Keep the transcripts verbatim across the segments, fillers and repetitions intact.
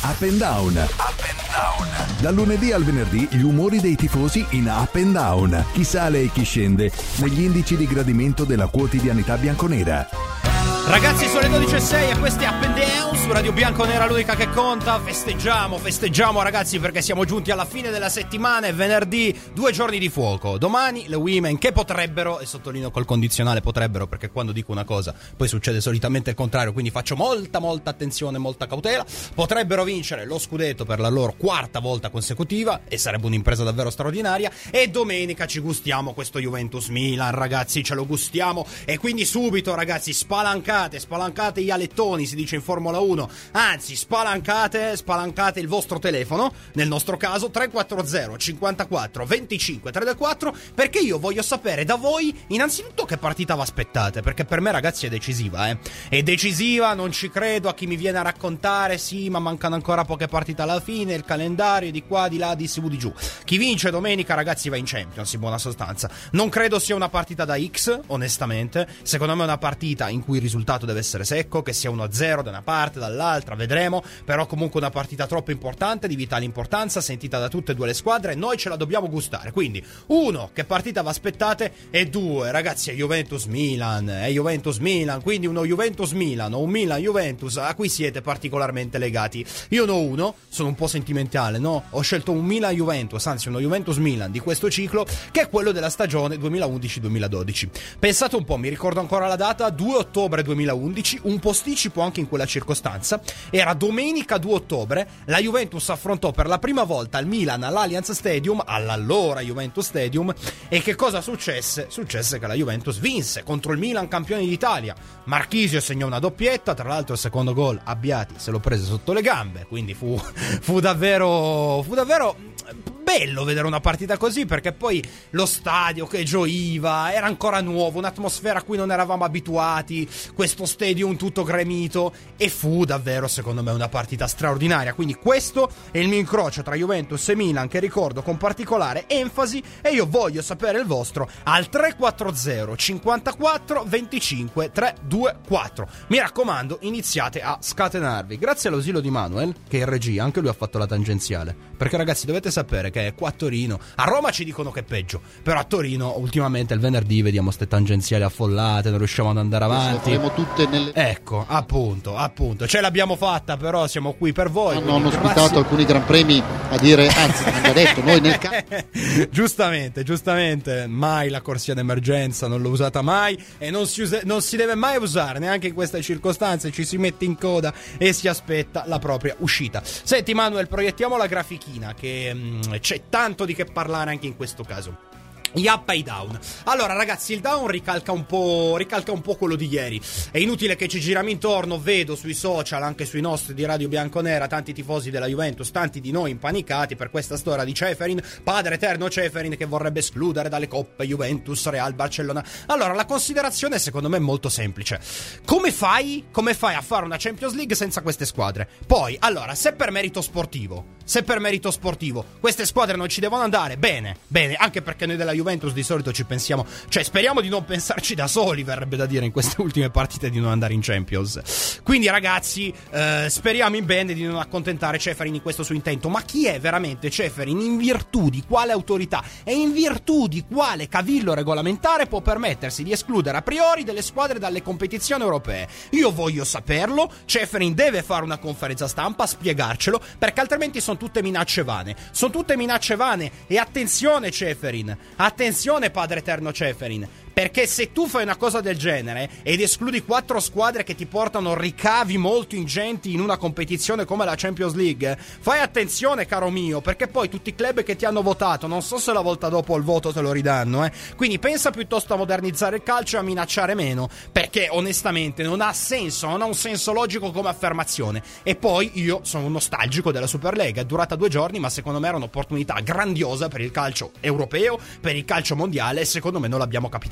Up and Down. Up and Down. Dal lunedì al venerdì gli umori dei tifosi in Up and Down. Chi sale e chi scende negli indici di gradimento della quotidianità bianconera. Ragazzi, sono le dodici e sei e questo è Up and Down su Radio Bianconera, l'unica che conta. Festeggiamo, festeggiamo ragazzi, perché siamo giunti alla fine della settimana. È venerdì, due giorni di fuoco. Domani le women che potrebbero, e sottolineo col condizionale potrebbero, perché quando dico una cosa poi succede solitamente il contrario, quindi faccio molta molta attenzione, molta cautela. Potrebbero vincere lo scudetto per la loro quarta volta consecutiva e sarebbe un'impresa davvero straordinaria. E domenica ci gustiamo questo Juventus Milan, ragazzi, ce lo gustiamo. E quindi subito ragazzi, spalancate spalancate gli alettoni, si dice in Formula uno, anzi spalancate spalancate il vostro telefono, nel nostro caso tre quattro zero cinquantaquattro venticinque trentaquattro, perché io voglio sapere da voi innanzitutto che partita vi aspettate, perché per me ragazzi è decisiva, eh è decisiva, non ci credo a chi mi viene a raccontare sì ma mancano ancora poche partite alla fine, il calendario di qua di là di su di giù. Chi vince domenica ragazzi va in Champions in buona sostanza. Non credo sia una partita da X, onestamente, secondo me è una partita in cui il risultato deve essere secco, che sia uno a zero da una parte, dall'altra, vedremo, però comunque una partita troppo importante, di vitale importanza, sentita da tutte e due le squadre, e noi ce la dobbiamo gustare. Quindi, uno, che partita vi aspettate, e due, ragazzi, è Juventus-Milan, è Juventus-Milan, quindi uno Juventus-Milan o un Milan-Juventus a cui siete particolarmente legati. Io ne ho uno, sono un po' sentimentale, no? Ho scelto un Milan-Juventus, anzi uno Juventus-Milan di questo ciclo, che è quello della stagione duemilaundici duemiladodici. Pensate un po', mi ricordo ancora la data, due ottobre duemilaundici, un posticipo anche in quella circostanza, era domenica due ottobre, la Juventus affrontò per la prima volta il Milan all'Allianz Stadium, all'allora Juventus Stadium, e che cosa successe? Successe che la Juventus vinse contro il Milan campione d'Italia. Marchisio segnò una doppietta, tra l'altro il secondo gol Abbiati se lo prese sotto le gambe, quindi fu, fu davvero fu davvero bello vedere una partita così, perché poi lo stadio che gioiva era ancora nuovo, un'atmosfera a cui non eravamo abituati, questo stadium tutto gremito, e fu davvero secondo me una partita straordinaria. Quindi questo è il mio incrocio tra Juventus e Milan, che ricordo con particolare enfasi, e io voglio sapere il vostro al tre quattro zero cinquantaquattro venticinque trecentoventuquattro. Mi raccomando, iniziate a scatenarvi. Grazie all'ausilio di Manuel, che è in regia, anche lui ha fatto la tangenziale, perché ragazzi dovete sapere che qua a Torino, a Roma ci dicono che è peggio, però a Torino ultimamente il venerdì vediamo ste tangenziali affollate, non riusciamo ad andare avanti. Tutte nelle... Ecco, appunto, appunto, ce l'abbiamo fatta, però siamo qui per voi. Hanno, hanno ospitato grassi... alcuni gran premi a dire, anzi, hanno già detto, noi nel campo. Giustamente, giustamente, mai la corsia d'emergenza, non l'ho usata mai e non si, usa... non si deve mai usare, neanche in queste circostanze, ci si mette in coda e si aspetta la propria uscita. Senti Manuel, proiettiamo la grafichina, che mh, c'è tanto di che parlare anche in questo caso. Gli up e i down. Allora ragazzi, il down ricalca un po' ricalca un po' quello di ieri. È inutile che ci giriamo intorno, vedo sui social, anche sui nostri di Radio Bianconera, tanti tifosi della Juventus, tanti di noi impanicati per questa storia di Ceferin, padre eterno Ceferin, che vorrebbe escludere dalle coppe Juventus, Real, Barcellona. Allora la considerazione secondo me è molto semplice. Come fai? Come fai a fare una Champions League senza queste squadre? Poi, allora, se per merito sportivo, se per merito sportivo queste squadre non ci devono andare, bene, bene, anche perché noi della Juventus di solito ci pensiamo, cioè speriamo di non pensarci da soli, verrebbe da dire in queste ultime partite, di non andare in Champions. Quindi ragazzi, eh, speriamo in bene di non accontentare Ceferin in questo suo intento. Ma chi è veramente Ceferin? In virtù di quale autorità e in virtù di quale cavillo regolamentare può permettersi di escludere a priori delle squadre dalle competizioni europee? Io voglio saperlo. Ceferin deve fare una conferenza stampa, spiegarcelo, perché altrimenti sono tutte minacce vane. Sono tutte minacce vane. E attenzione Ceferin, attenzione padre eterno Ceferin, perché se tu fai una cosa del genere ed escludi quattro squadre che ti portano ricavi molto ingenti in una competizione come la Champions League, fai attenzione caro mio, perché poi tutti i club che ti hanno votato, non so se la volta dopo il voto te lo ridanno, eh. Quindi pensa piuttosto a modernizzare il calcio e a minacciare meno, perché onestamente non ha senso, non ha un senso logico come affermazione. E poi io sono un nostalgico della Superlega, è durata due giorni, ma secondo me era un'opportunità grandiosa per il calcio europeo, per il calcio mondiale, e secondo me non l'abbiamo capitalizzata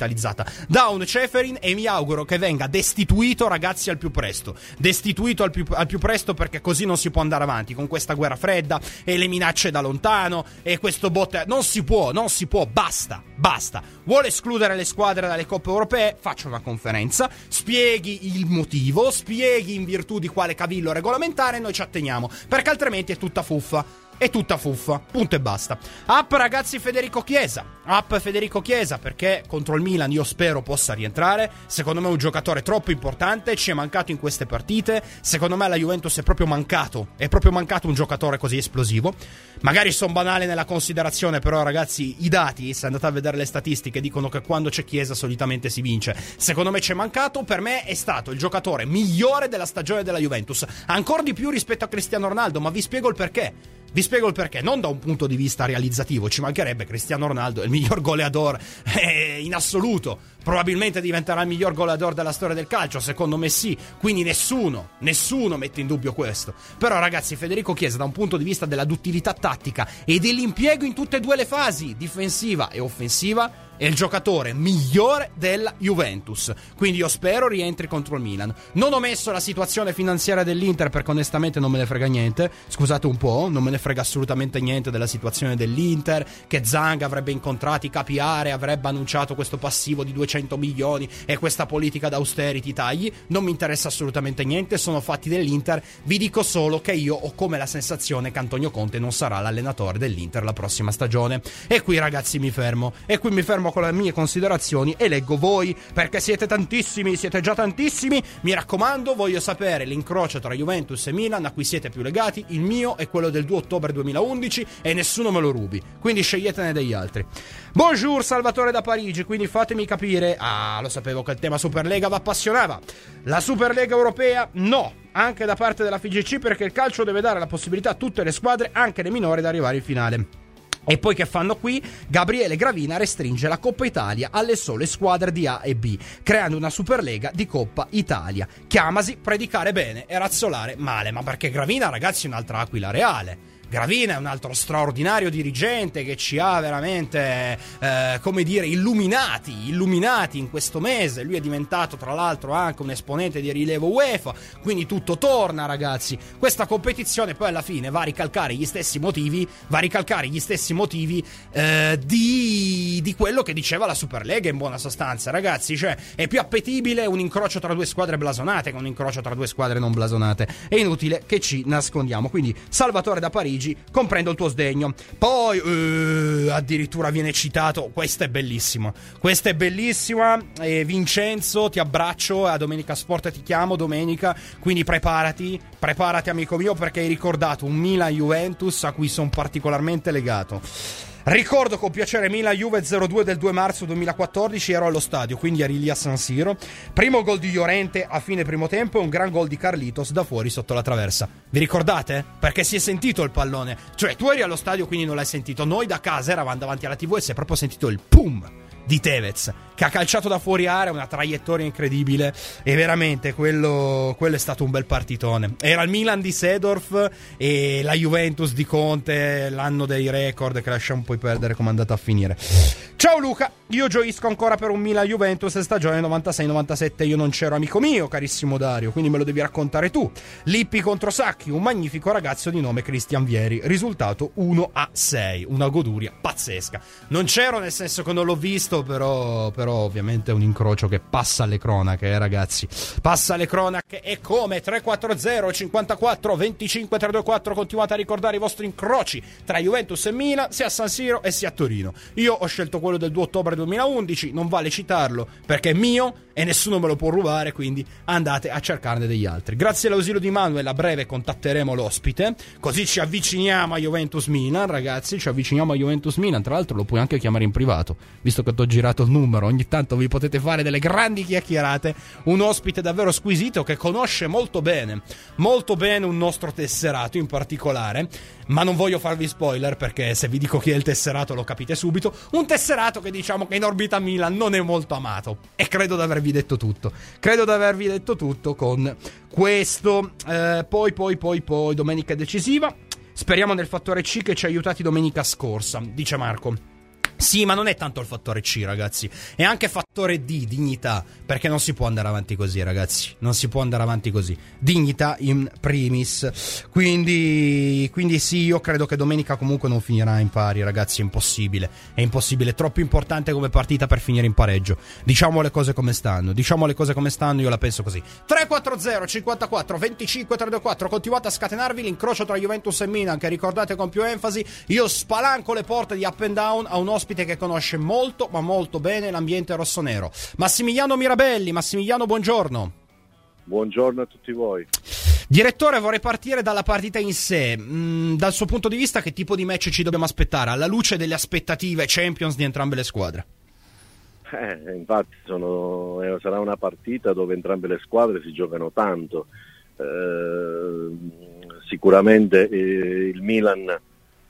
realizzata. Down Ceferin, e mi auguro che venga destituito, ragazzi, al più presto. Destituito al più, al più presto, perché così non si può andare avanti con questa guerra fredda e le minacce da lontano e questo botte. Non si può, non si può, basta, basta. Vuole escludere le squadre dalle coppe europee? Faccia una conferenza, spieghi il motivo, spieghi in virtù di quale cavillo regolamentare, noi ci atteniamo, perché altrimenti è tutta fuffa. È tutta fuffa, punto e basta. Up, ragazzi, Federico Chiesa. Up Federico Chiesa, perché contro il Milan io spero possa rientrare. Secondo me è un giocatore troppo importante, ci è mancato in queste partite. Secondo me alla Juventus è proprio mancato, è proprio mancato un giocatore così esplosivo. Magari sono banale nella considerazione, però ragazzi, i dati, se andate a vedere le statistiche, dicono che quando c'è Chiesa solitamente si vince. Secondo me c'è mancato, per me è stato il giocatore migliore della stagione della Juventus, ancora di più rispetto a Cristiano Ronaldo, ma vi spiego il perché. Vi spiego il perché, non da un punto di vista realizzativo, ci mancherebbe, Cristiano Ronaldo è il miglior goleador eh, in assoluto, probabilmente diventerà il miglior goleador della storia del calcio, secondo me sì, quindi nessuno, nessuno mette in dubbio questo. Però ragazzi, Federico Chiesa da un punto di vista della duttilità tattica e dell'impiego in tutte e due le fasi, difensiva e offensiva, è il giocatore migliore della Juventus, quindi io spero rientri contro il Milan. Non ho messo la situazione finanziaria dell'Inter perché onestamente non me ne frega niente, scusate un po', non me ne frega assolutamente niente della situazione dell'Inter, che Zang avrebbe incontrato i capi area, avrebbe annunciato questo passivo di duecento milioni e questa politica d'austerity tagli, non mi interessa assolutamente niente, sono fatti dell'Inter. Vi dico solo che io ho come la sensazione che Antonio Conte non sarà l'allenatore dell'Inter la prossima stagione, e qui ragazzi mi fermo, e qui mi fermo con le mie considerazioni e leggo voi, perché siete tantissimi, siete già tantissimi. Mi raccomando, voglio sapere l'incrocio tra Juventus e Milan a cui siete più legati. Il mio è quello del due ottobre duemilaundici e nessuno me lo rubi, quindi sceglietene degli altri. Bonjour Salvatore da Parigi, quindi fatemi capire. Ah, lo sapevo che il tema Superlega vi appassionava. La Superlega europea no, anche da parte della F I G C, perché il calcio deve dare la possibilità a tutte le squadre, anche le minori, di arrivare in finale. E poi che fanno qui? Gabriele Gravina restringe la Coppa Italia alle sole squadre di A e B, creando una Superlega di Coppa Italia. Chiamasi predicare bene e razzolare male, ma perché Gravina, ragazzi, è un'altra Aquila Reale. Gravina è un altro straordinario dirigente che ci ha veramente, eh, come dire, illuminati, illuminati in questo mese. Lui è diventato, tra l'altro, anche un esponente di rilievo UEFA, quindi tutto torna, ragazzi. Questa competizione poi alla fine va a ricalcare gli stessi motivi, va a ricalcare gli stessi motivi eh, di, di quello che diceva la Superlega, in buona sostanza, ragazzi. Cioè, è più appetibile un incrocio tra due squadre blasonate che un incrocio tra due squadre non blasonate. È inutile che ci nascondiamo. Quindi, Salvatore da Parigi, comprendo il tuo sdegno. Poi uh, addirittura viene citato, questa è bellissima, questa è bellissima, e Vincenzo, ti abbraccio, a Domenica Sport ti chiamo domenica, quindi preparati, preparati amico mio, perché hai ricordato un Milan-Juventus a cui sono particolarmente legato. Ricordo con piacere Milan-Juve zero due del due marzo duemilaquattordici, ero allo stadio, quindi eri lì a San Siro. Primo gol di Llorente a fine primo tempo e un gran gol di Carlitos da fuori sotto la traversa. Vi ricordate? Perché si è sentito il pallone. Cioè, tu eri allo stadio, quindi non l'hai sentito. Noi da casa eravamo davanti alla tivù e si è proprio sentito il pum di Tevez, che ha calciato da fuori area, una traiettoria incredibile, e veramente quello, quello è stato un bel partitone. Era il Milan di Seedorf e la Juventus di Conte, l'anno dei record, che lasciamo poi perdere come è andata a finire. Ciao Luca, io gioisco ancora per un Milan Juventus stagione novantasei novantasette. Io non c'ero, amico mio, carissimo Dario, quindi me lo devi raccontare tu. Lippi contro Sacchi, un magnifico ragazzo di nome Cristian Vieri, risultato uno a sei, una goduria pazzesca. Non c'ero nel senso che non l'ho visto, però, però ovviamente è un incrocio che passa alle cronache, eh, ragazzi, passa alle cronache. E come? Tre quattro zero cinquantaquattro venticinque tre due quattro, continuate a ricordare i vostri incroci tra Juventus e Milan, sia a San Siro e sia a Torino. Io ho scelto quello del due ottobre duemilaundici, non vale citarlo perché è mio e nessuno me lo può rubare, quindi andate a cercarne degli altri. Grazie all'ausilio di Manuel, a breve contatteremo l'ospite, così ci avviciniamo a Juventus Milan, ragazzi, ci avviciniamo a Juventus Milan. Tra l'altro lo puoi anche chiamare in privato, visto che ti ho girato il numero, ogni tanto vi potete fare delle grandi chiacchierate. Un ospite davvero squisito che conosce molto bene, molto bene un nostro tesserato in particolare, ma non voglio farvi spoiler perché se vi dico chi è il tesserato lo capite subito. Un tesserato che diciamo che in orbita Milan non è molto amato, e credo di avervi detto tutto, credo di avervi detto tutto con questo. eh, poi poi poi poi domenica decisiva, speriamo nel fattore C che ci ha aiutati domenica scorsa, dice Marco. Sì, ma non è tanto il fattore C, ragazzi, è anche fattore D, dignità, perché non si può andare avanti così, ragazzi, non si può andare avanti così, dignità in primis, quindi, quindi sì, io credo che domenica comunque non finirà in pari, ragazzi, è impossibile, è impossibile, è troppo importante come partita per finire in pareggio, diciamo le cose come stanno, diciamo le cose come stanno, io la penso così. Tre quattro zero cinquantaquattro venticinque trecentoquarantaquattro, continuate a scatenarvi l'incrocio tra Juventus e Milan, che ricordate con più enfasi, io spalanco le porte di Up and Down a un ospite che conosce molto ma molto bene l'ambiente rossonero. Massimiliano Mirabelli. Massimiliano, buongiorno. Buongiorno a tutti voi. Direttore, vorrei partire dalla partita in sé. Mm, dal suo punto di vista, che tipo di match ci dobbiamo aspettare alla luce delle aspettative Champions di entrambe le squadre? Eh, infatti sono, eh, sarà una partita dove entrambe le squadre si giocano tanto. Eh, sicuramente eh, il Milan eh,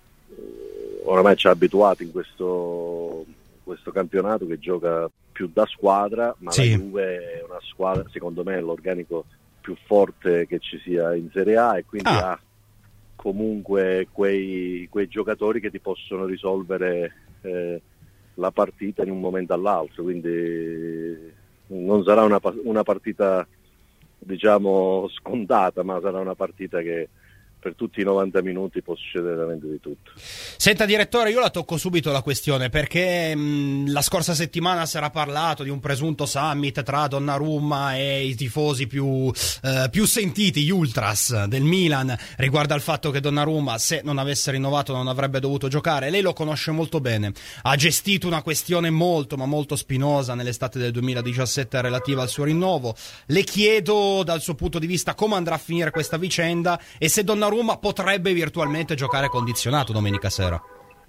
oramai ci ha abituati in questo, questo campionato che gioca più da squadra, ma sì. La Juve è una squadra, secondo me, è l'organico più forte che ci sia in Serie A e quindi ah. ha comunque quei, quei giocatori che ti possono risolvere eh, la partita in un momento all'altro, quindi non sarà una, una partita diciamo scontata, ma sarà una partita che per tutti i novanta minuti può succedere veramente di tutto. Senta direttore, io la tocco subito la questione perché mh, la scorsa settimana si era parlato di un presunto summit tra Donnarumma e i tifosi più, eh, più sentiti, gli ultras del Milan, riguardo al fatto che Donnarumma, se non avesse rinnovato, non avrebbe dovuto giocare. Lei lo conosce molto bene, ha gestito una questione molto ma molto spinosa nell'estate del duemiladiciassette relativa al suo rinnovo. Le chiedo dal suo punto di vista come andrà a finire questa vicenda e se Donnarumma Roma potrebbe virtualmente giocare condizionato domenica sera.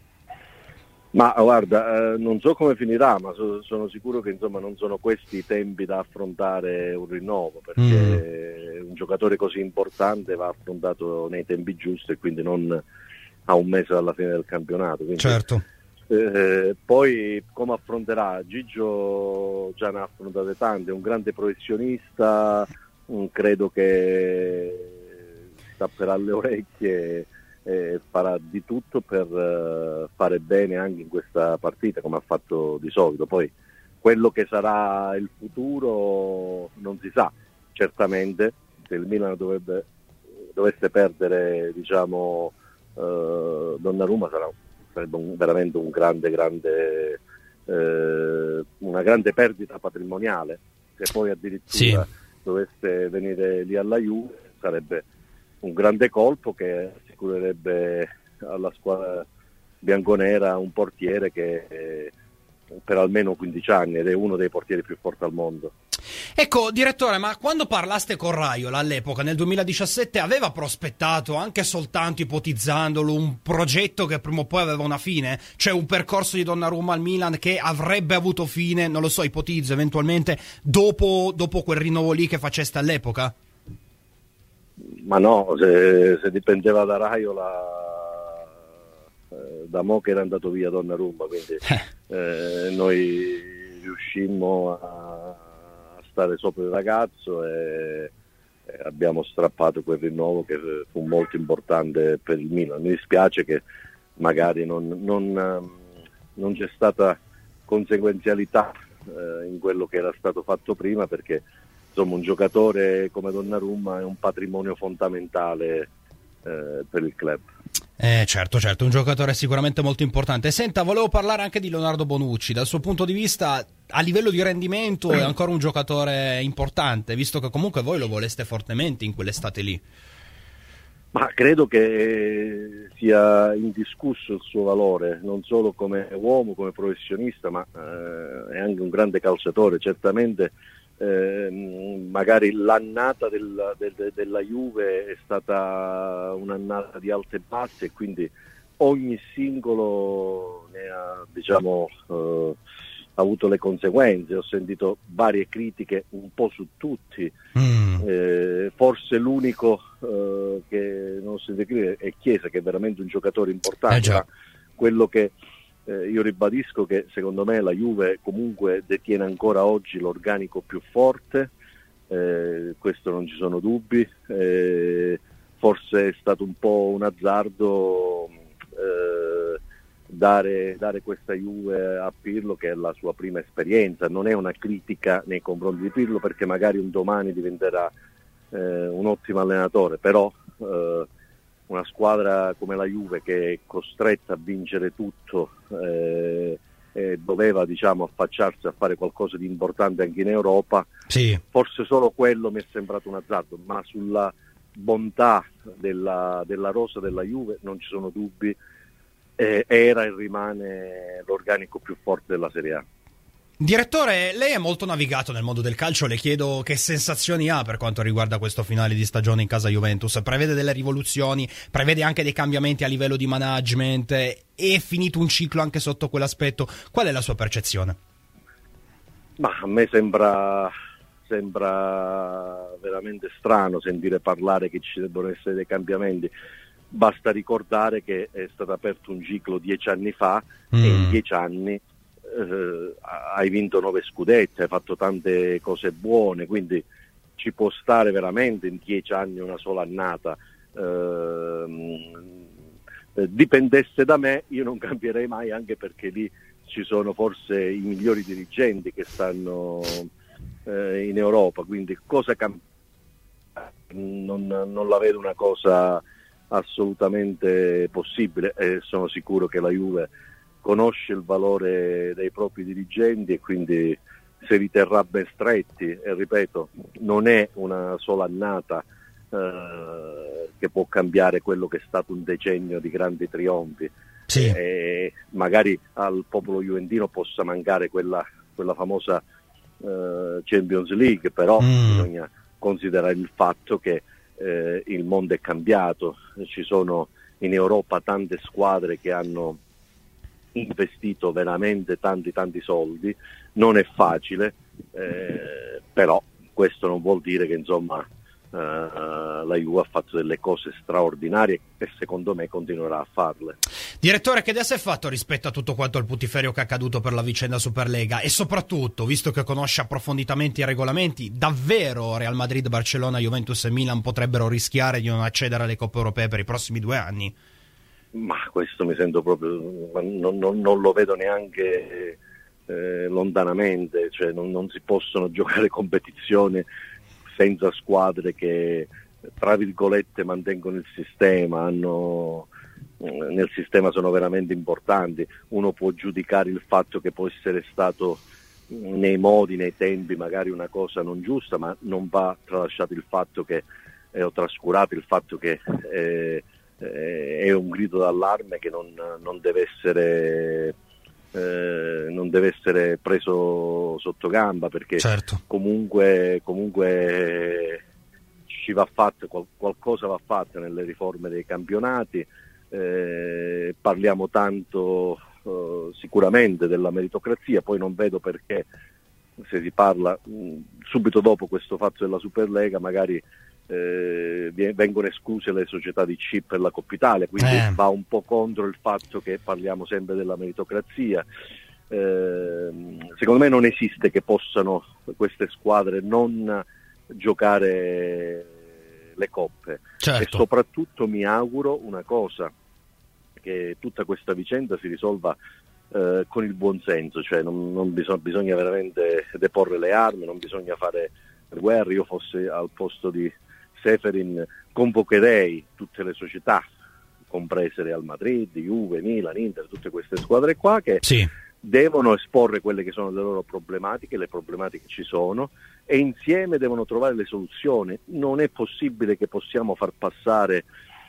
Ma guarda, eh, non so come finirà, ma so, sono sicuro che insomma non sono questi i tempi da affrontare un rinnovo, perché mm. un giocatore così importante va affrontato nei tempi giusti e quindi non a un mese dalla fine del campionato. Quindi, certo. Eh, poi come affronterà? Gigio già ne ha affrontate tante, è un grande professionista, un, credo che tapperà le orecchie e farà di tutto per uh, fare bene anche in questa partita come ha fatto di solito. Poi quello che sarà il futuro non si sa, certamente se il Milan dovrebbe, dovesse perdere diciamo uh, Donnarumma sarà, sarebbe un, veramente un grande grande uh, una grande perdita patrimoniale. Se poi addirittura sì. dovesse venire lì alla Juve sarebbe un grande colpo che assicurerebbe alla squadra bianconera un portiere che eh, per almeno quindici anni ed è uno dei portieri più forti al mondo. Ecco direttore, ma quando parlaste con Raiola all'epoca nel duemiladiciassette aveva prospettato, anche soltanto ipotizzandolo, un progetto che prima o poi aveva una fine, cioè un percorso di Donnarumma al Milan che avrebbe avuto fine, non lo so, ipotizzo eventualmente dopo, dopo quel rinnovo lì che faceste all'epoca? Ma no, se, se dipendeva da Raiola, eh, da mo' che era andato via Donnarumma, quindi eh, noi riuscimmo a, a stare sopra il ragazzo e, e abbiamo strappato quel rinnovo che fu molto importante per il Milan. Mi dispiace che magari non, non, non c'è stata conseguenzialità eh, in quello che era stato fatto prima, perché insomma un giocatore come Donnarumma è un patrimonio fondamentale eh, per il club. Eh certo, certo, un giocatore sicuramente molto importante. Senta, volevo parlare anche di Leonardo Bonucci. Dal suo punto di vista, a livello di rendimento è ancora un giocatore importante, visto che comunque voi lo voleste fortemente in quell'estate lì. Ma credo che sia indiscusso il suo valore, non solo come uomo, come professionista, ma eh, è anche un grande calciatore. Certamente Eh, magari l'annata del, del, della Juve è stata un'annata di alte e basse e quindi ogni singolo ne ha diciamo eh, avuto le conseguenze. Ho sentito varie critiche un po' su tutti, mm. eh, forse l'unico eh, che non si deve è Chiesa, che è veramente un giocatore importante, eh ma quello che Eh, io ribadisco che secondo me la Juve comunque detiene ancora oggi l'organico più forte, eh, questo non ci sono dubbi, eh, forse è stato un po' un azzardo eh, dare, dare questa Juve a Pirlo, che è la sua prima esperienza. Non è una critica nei confronti di Pirlo, perché magari un domani diventerà eh, un ottimo allenatore, però eh, una squadra come la Juve, che è costretta a vincere tutto, eh, eh, doveva diciamo affacciarsi a fare qualcosa di importante anche in Europa, sì. Forse solo quello mi è sembrato un azzardo, ma sulla bontà della, della rosa della Juve non ci sono dubbi, eh, era e rimane l'organico più forte della Serie A. Direttore, lei è molto navigato nel mondo del calcio, le chiedo che sensazioni ha per quanto riguarda questo finale di stagione in casa Juventus. Prevede delle rivoluzioni, prevede anche dei cambiamenti a livello di management, è finito un ciclo anche sotto quell'aspetto? Qual è la sua percezione? Ma a me sembra, sembra veramente strano sentire parlare che ci debbano essere dei cambiamenti. Basta ricordare che è stato aperto un ciclo dieci anni fa mm. e in dieci anni Uh, hai vinto nove scudetti, hai fatto tante cose buone, quindi ci può stare veramente in dieci anni una sola annata. Uh, dipendesse da me io non cambierei mai, anche perché lì ci sono forse i migliori dirigenti che stanno uh, in Europa, quindi cosa cam- non, non la vedo una cosa assolutamente possibile, e sono sicuro che la Juve conosce il valore dei propri dirigenti e quindi se li terrà ben stretti, e ripeto, non è una sola annata eh, che può cambiare quello che è stato un decennio di grandi trionfi. Sì. E magari al popolo juventino possa mancare quella, quella famosa eh, Champions League, però mm. bisogna considerare il fatto che eh, il mondo è cambiato, ci sono in Europa tante squadre che hanno investito veramente tanti tanti soldi, non è facile, eh, però questo non vuol dire che insomma eh, la Juve ha fatto delle cose straordinarie e secondo me continuerà a farle. Direttore, che idea si è fatto rispetto a tutto quanto il putiferio che è accaduto per la vicenda Superlega, e soprattutto, visto che conosce approfonditamente i regolamenti, davvero Real Madrid, Barcellona, Juventus e Milan potrebbero rischiare di non accedere alle coppe europee per i prossimi due anni? Ma questo mi sento proprio, non, non, non lo vedo neanche eh, lontanamente, cioè non, non si possono giocare competizioni senza squadre che tra virgolette mantengono il sistema, hanno, nel sistema sono veramente importanti. Uno può giudicare il fatto che può essere stato nei modi, nei tempi magari una cosa non giusta, ma non va tralasciato il fatto che, eh, ho trascurato il fatto che eh, è un grido d'allarme che non, non deve essere eh, non deve essere preso sotto gamba, perché certo. comunque comunque ci va fatto qual, qualcosa va fatto nelle riforme dei campionati, eh, parliamo tanto eh, sicuramente della meritocrazia, poi non vedo perché se si parla mh, subito dopo questo fatto della Superlega magari Eh, vengono escluse le società di C per la Coppa Italia, quindi eh. va un po' contro il fatto che parliamo sempre della meritocrazia. Eh, secondo me non esiste che possano queste squadre non giocare le coppe, certo. E soprattutto mi auguro una cosa, che tutta questa vicenda si risolva eh, con il buon senso, cioè non, non bisog- bisogna veramente deporre le armi, non bisogna fare guerre. Io fossi al posto di Seferin convocherei tutte le società, comprese Real Madrid, Juve, Milan, Inter, tutte queste squadre qua che sì. devono esporre quelle che sono le loro problematiche, le problematiche ci sono, e insieme devono trovare le soluzioni. Non è possibile che possiamo far passare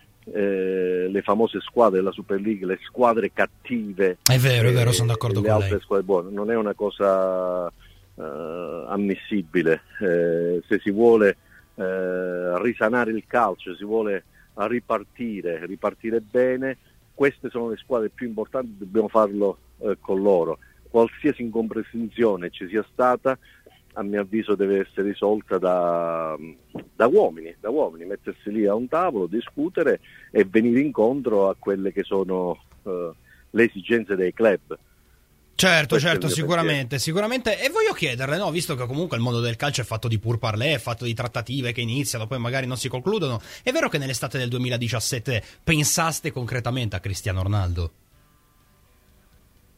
eh, le famose squadre della Super League, le squadre cattive. È vero, è vero, eh, sono d'accordo le con altre lei. Squadre buone. Non è una cosa eh, ammissibile. Eh, se si vuole Eh, risanare il calcio, si vuole ripartire, ripartire bene, queste sono le squadre più importanti, dobbiamo farlo eh, con loro. Qualsiasi incomprensione ci sia stata, a mio avviso deve essere risolta da, da uomini, da uomini, mettersi lì a un tavolo, discutere e venire incontro a quelle che sono eh, le esigenze dei club. Certo, Questo certo, è il mio sicuramente, sicuramente. E voglio chiederle, no, visto che comunque il mondo del calcio è fatto di pourparlers, è fatto di trattative che iniziano, poi magari non si concludono, è vero che nell'estate del duemiladiciassette pensaste concretamente a Cristiano Ronaldo?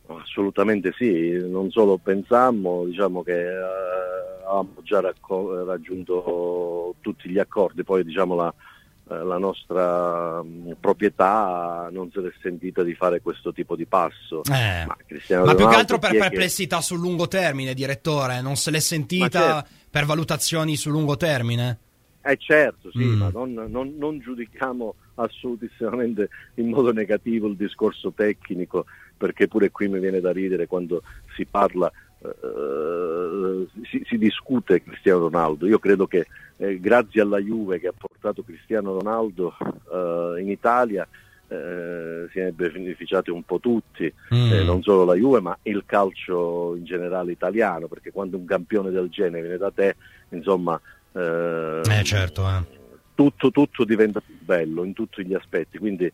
Assolutamente sì, non solo pensammo, diciamo che eh, avevamo già racco- raggiunto tutti gli accordi, poi diciamo la, eh, la nostra mh, proprietà non se l'è sentita di fare questo tipo di passo. Eh, ma Cristiano ma più che Ronaldo, altro per chi è perplessità che... sul lungo termine, direttore, non se l'è sentita certo. per valutazioni sul lungo termine? Eh certo, sì, mm. ma non, non, non giudichiamo assolutissimamente in modo negativo il discorso tecnico, perché pure qui mi viene da ridere quando si parla, eh, si, si discute Cristiano Ronaldo. Io credo che eh, grazie alla Juve che ha portato Cristiano Ronaldo eh, in Italia eh, si è beneficiati un po' tutti, mm. eh, non solo la Juve ma il calcio in generale italiano, perché quando un campione del genere viene da te, insomma, eh, eh certo, eh. tutto, tutto diventa più bello in tutti gli aspetti, quindi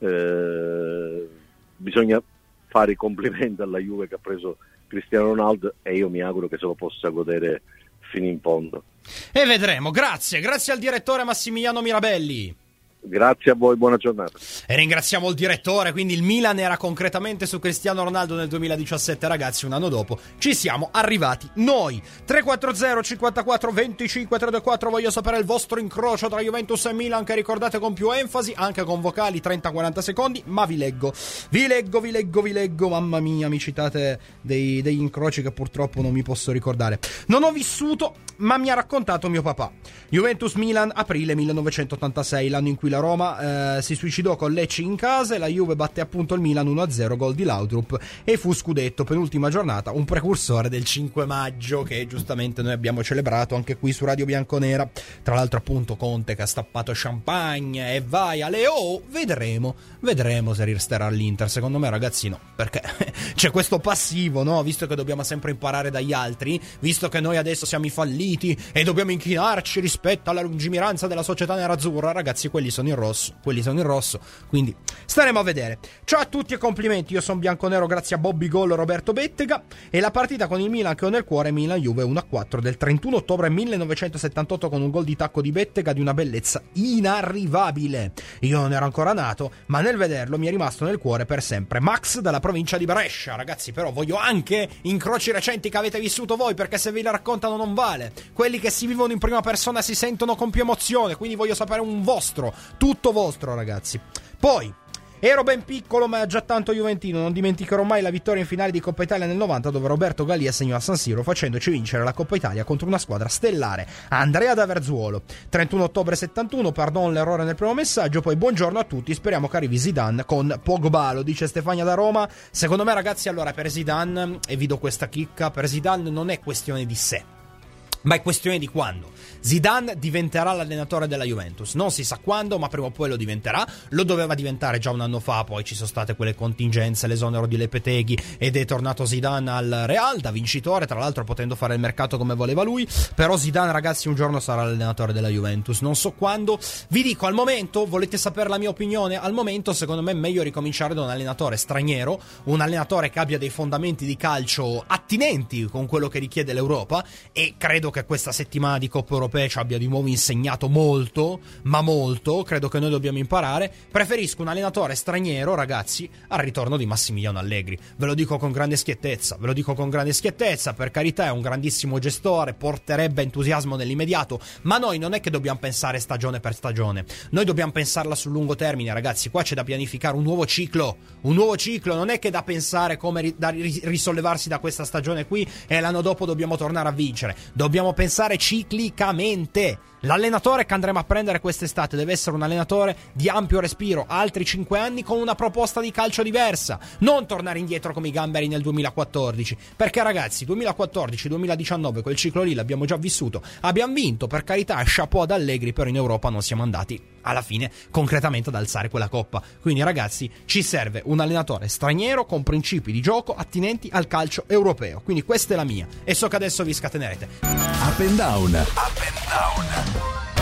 eh, bisogna fare i complimenti alla Juve che ha preso Cristiano Ronaldo, e io mi auguro che se lo possa godere fino in fondo. E vedremo. Grazie, grazie al direttore Massimiliano Mirabelli. Grazie a voi, buona giornata. E ringraziamo il direttore, quindi il Milan era concretamente su Cristiano Ronaldo nel duemiladiciassette, ragazzi, un anno dopo ci siamo arrivati noi. tre quattro zero cinquantaquattro venticinque trecentoquattro, voglio sapere il vostro incrocio tra Juventus e Milan, che ricordate con più enfasi, anche con vocali trenta quaranta secondi, ma vi leggo, vi leggo, vi leggo, vi leggo, mamma mia, mi citate dei, degli incroci che purtroppo non mi posso ricordare. Non ho vissuto, ma mi ha raccontato mio papà. Juventus-Milan, aprile millenovecentottantasei, l'anno in cui la Roma eh, si suicidò con Lecce in casa e la Juve batte appunto il Milan uno a zero, gol di Laudrup, e fu scudetto, penultima giornata, un precursore del cinque maggio che giustamente noi abbiamo celebrato anche qui su Radio Bianconera. Tra l'altro appunto Conte che ha stappato champagne e vai alle oh, vedremo, vedremo se resterà all'Inter. Secondo me, ragazzi, no, perché c'è questo passivo, no? Visto che dobbiamo sempre imparare dagli altri, visto che noi adesso siamo i falliti e dobbiamo inchinarci rispetto alla lungimiranza della società nerazzurra, ragazzi, quelli sono in rosso, quelli sono in rosso, quindi staremo a vedere. Ciao a tutti e complimenti, io sono bianconero grazie a Bobby Gol, Roberto Bettega, e la partita con il Milan che ho nel cuore, Milan-Juve uno a quattro del trentuno ottobre millenovecentosettantotto, con un gol di tacco di Bettega di una bellezza inarrivabile. Io non ero ancora nato, ma nel vederlo mi è rimasto nel cuore per sempre. Max dalla provincia di Brescia. Ragazzi, però voglio anche incroci recenti che avete vissuto voi, perché se ve li raccontano non vale. Quelli che si vivono in prima persona si sentono con più emozione, quindi voglio sapere un vostro, tutto vostro, ragazzi. Poi ero ben piccolo ma già tanto juventino, non dimenticherò mai la vittoria in finale di Coppa Italia nel novanta, dove Roberto Galia segnò a San Siro facendoci vincere la Coppa Italia contro una squadra stellare, Andrea da Verzuolo. trentuno ottobre settantuno, pardon l'errore nel primo messaggio, poi buongiorno a tutti, speriamo che arrivi Zidane con Pogba, lo dice Stefania da Roma. Secondo me, ragazzi, allora per Zidane, e vi do questa chicca, per Zidane non è questione di se, ma è questione di quando. Zidane diventerà l'allenatore della Juventus, non si sa quando, ma prima o poi lo diventerà. Lo doveva diventare già un anno fa, poi ci sono state quelle contingenze, l'esonero di Lopetegui, ed è tornato Zidane al Real da vincitore, tra l'altro potendo fare il mercato come voleva lui. Però Zidane, ragazzi, un giorno sarà l'allenatore della Juventus, non so quando. Vi dico, al momento, volete sapere la mia opinione? Al momento secondo me è meglio ricominciare da un allenatore straniero, un allenatore che abbia dei fondamenti di calcio attinenti con quello che richiede l'Europa, e credo che questa settimana di Coppa Europea ci abbia di nuovo insegnato molto, ma molto. Credo che noi dobbiamo imparare. Preferisco un allenatore straniero, ragazzi, al ritorno di Massimiliano Allegri. Ve lo dico con grande schiettezza, ve lo dico con grande schiettezza, per carità è un grandissimo gestore, porterebbe entusiasmo nell'immediato, ma noi non è che dobbiamo pensare stagione per stagione, noi dobbiamo pensarla sul lungo termine, ragazzi. Qua c'è da pianificare un nuovo ciclo, un nuovo ciclo, non è che da pensare come ri- da risollevarsi da questa stagione qui e l'anno dopo dobbiamo tornare a vincere. Dobbiamo pensare ciclicamente. L'allenatore che andremo a prendere quest'estate deve essere un allenatore di ampio respiro, altri cinque anni con una proposta di calcio diversa, non tornare indietro come i gamberi nel duemilaquattordici, perché ragazzi duemilaquattordici duemiladiciannove quel ciclo lì l'abbiamo già vissuto, abbiamo vinto, per carità, chapeau ad Allegri, però in Europa non siamo andati alla fine concretamente ad alzare quella coppa. Quindi ragazzi, ci serve un allenatore straniero con principi di gioco attinenti al calcio europeo. Quindi questa è la mia, e so che adesso vi scatenerete. Up and down, up and down.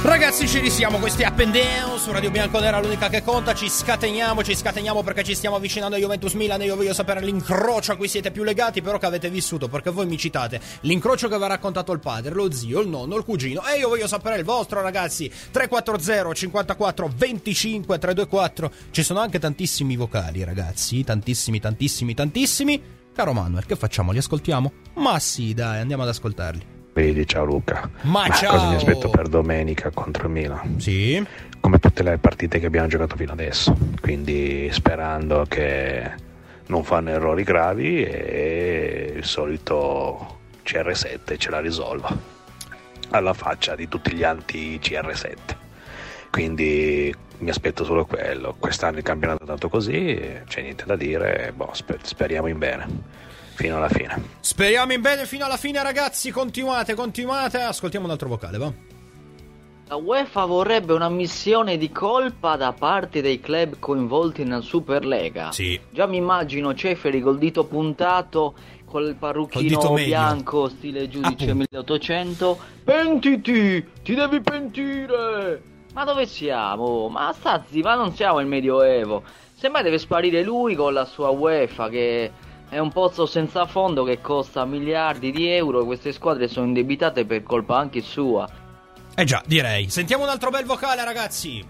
Ragazzi, ci risiamo, questi up and down su Radio Bianconera, l'unica che conta. Ci scateniamo, ci scateniamo perché ci stiamo avvicinando a Juventus Milan e io voglio sapere l'incrocio a cui siete più legati, però che avete vissuto, perché voi mi citate l'incrocio che aveva raccontato il padre, lo zio, il nonno, il cugino, e io voglio sapere il vostro, ragazzi. Tre quattro zero cinquantaquattro venticinque trecentoventiquattro. Ci sono anche tantissimi vocali, ragazzi, tantissimi, tantissimi, tantissimi. Caro Manuel, che facciamo? Li ascoltiamo? Ma sì, dai, andiamo ad ascoltarli. Vedi, ciao Luca. Ma, Ma ciao. Cosa mi aspetto per domenica contro il Milan? Sì. Come tutte le partite che abbiamo giocato fino adesso, quindi sperando che non fanno errori gravi e il solito C R sette ce la risolva alla faccia di tutti gli anti C R sette. Quindi mi aspetto solo quello. Quest'anno il campionato è andato così, c'è niente da dire, boh, sper- speriamo in bene fino alla fine. Speriamo in bene fino alla fine, ragazzi. Continuate, continuate. Ascoltiamo un altro vocale, va. La UEFA vorrebbe un'ammissione di colpa da parte dei club coinvolti nella Superlega. Sì. Già mi immagino Ceferi col dito puntato, col parrucchino bianco stile giudice milleottocento. Pentiti, ti devi pentire. Ma dove siamo? Ma sta zi, ma non siamo il Medioevo. Semmai deve sparire lui con la sua UEFA, che è un pozzo senza fondo che costa miliardi di euro e queste squadre sono indebitate per colpa anche sua. Eh già, direi. Sentiamo un altro bel vocale, ragazzi.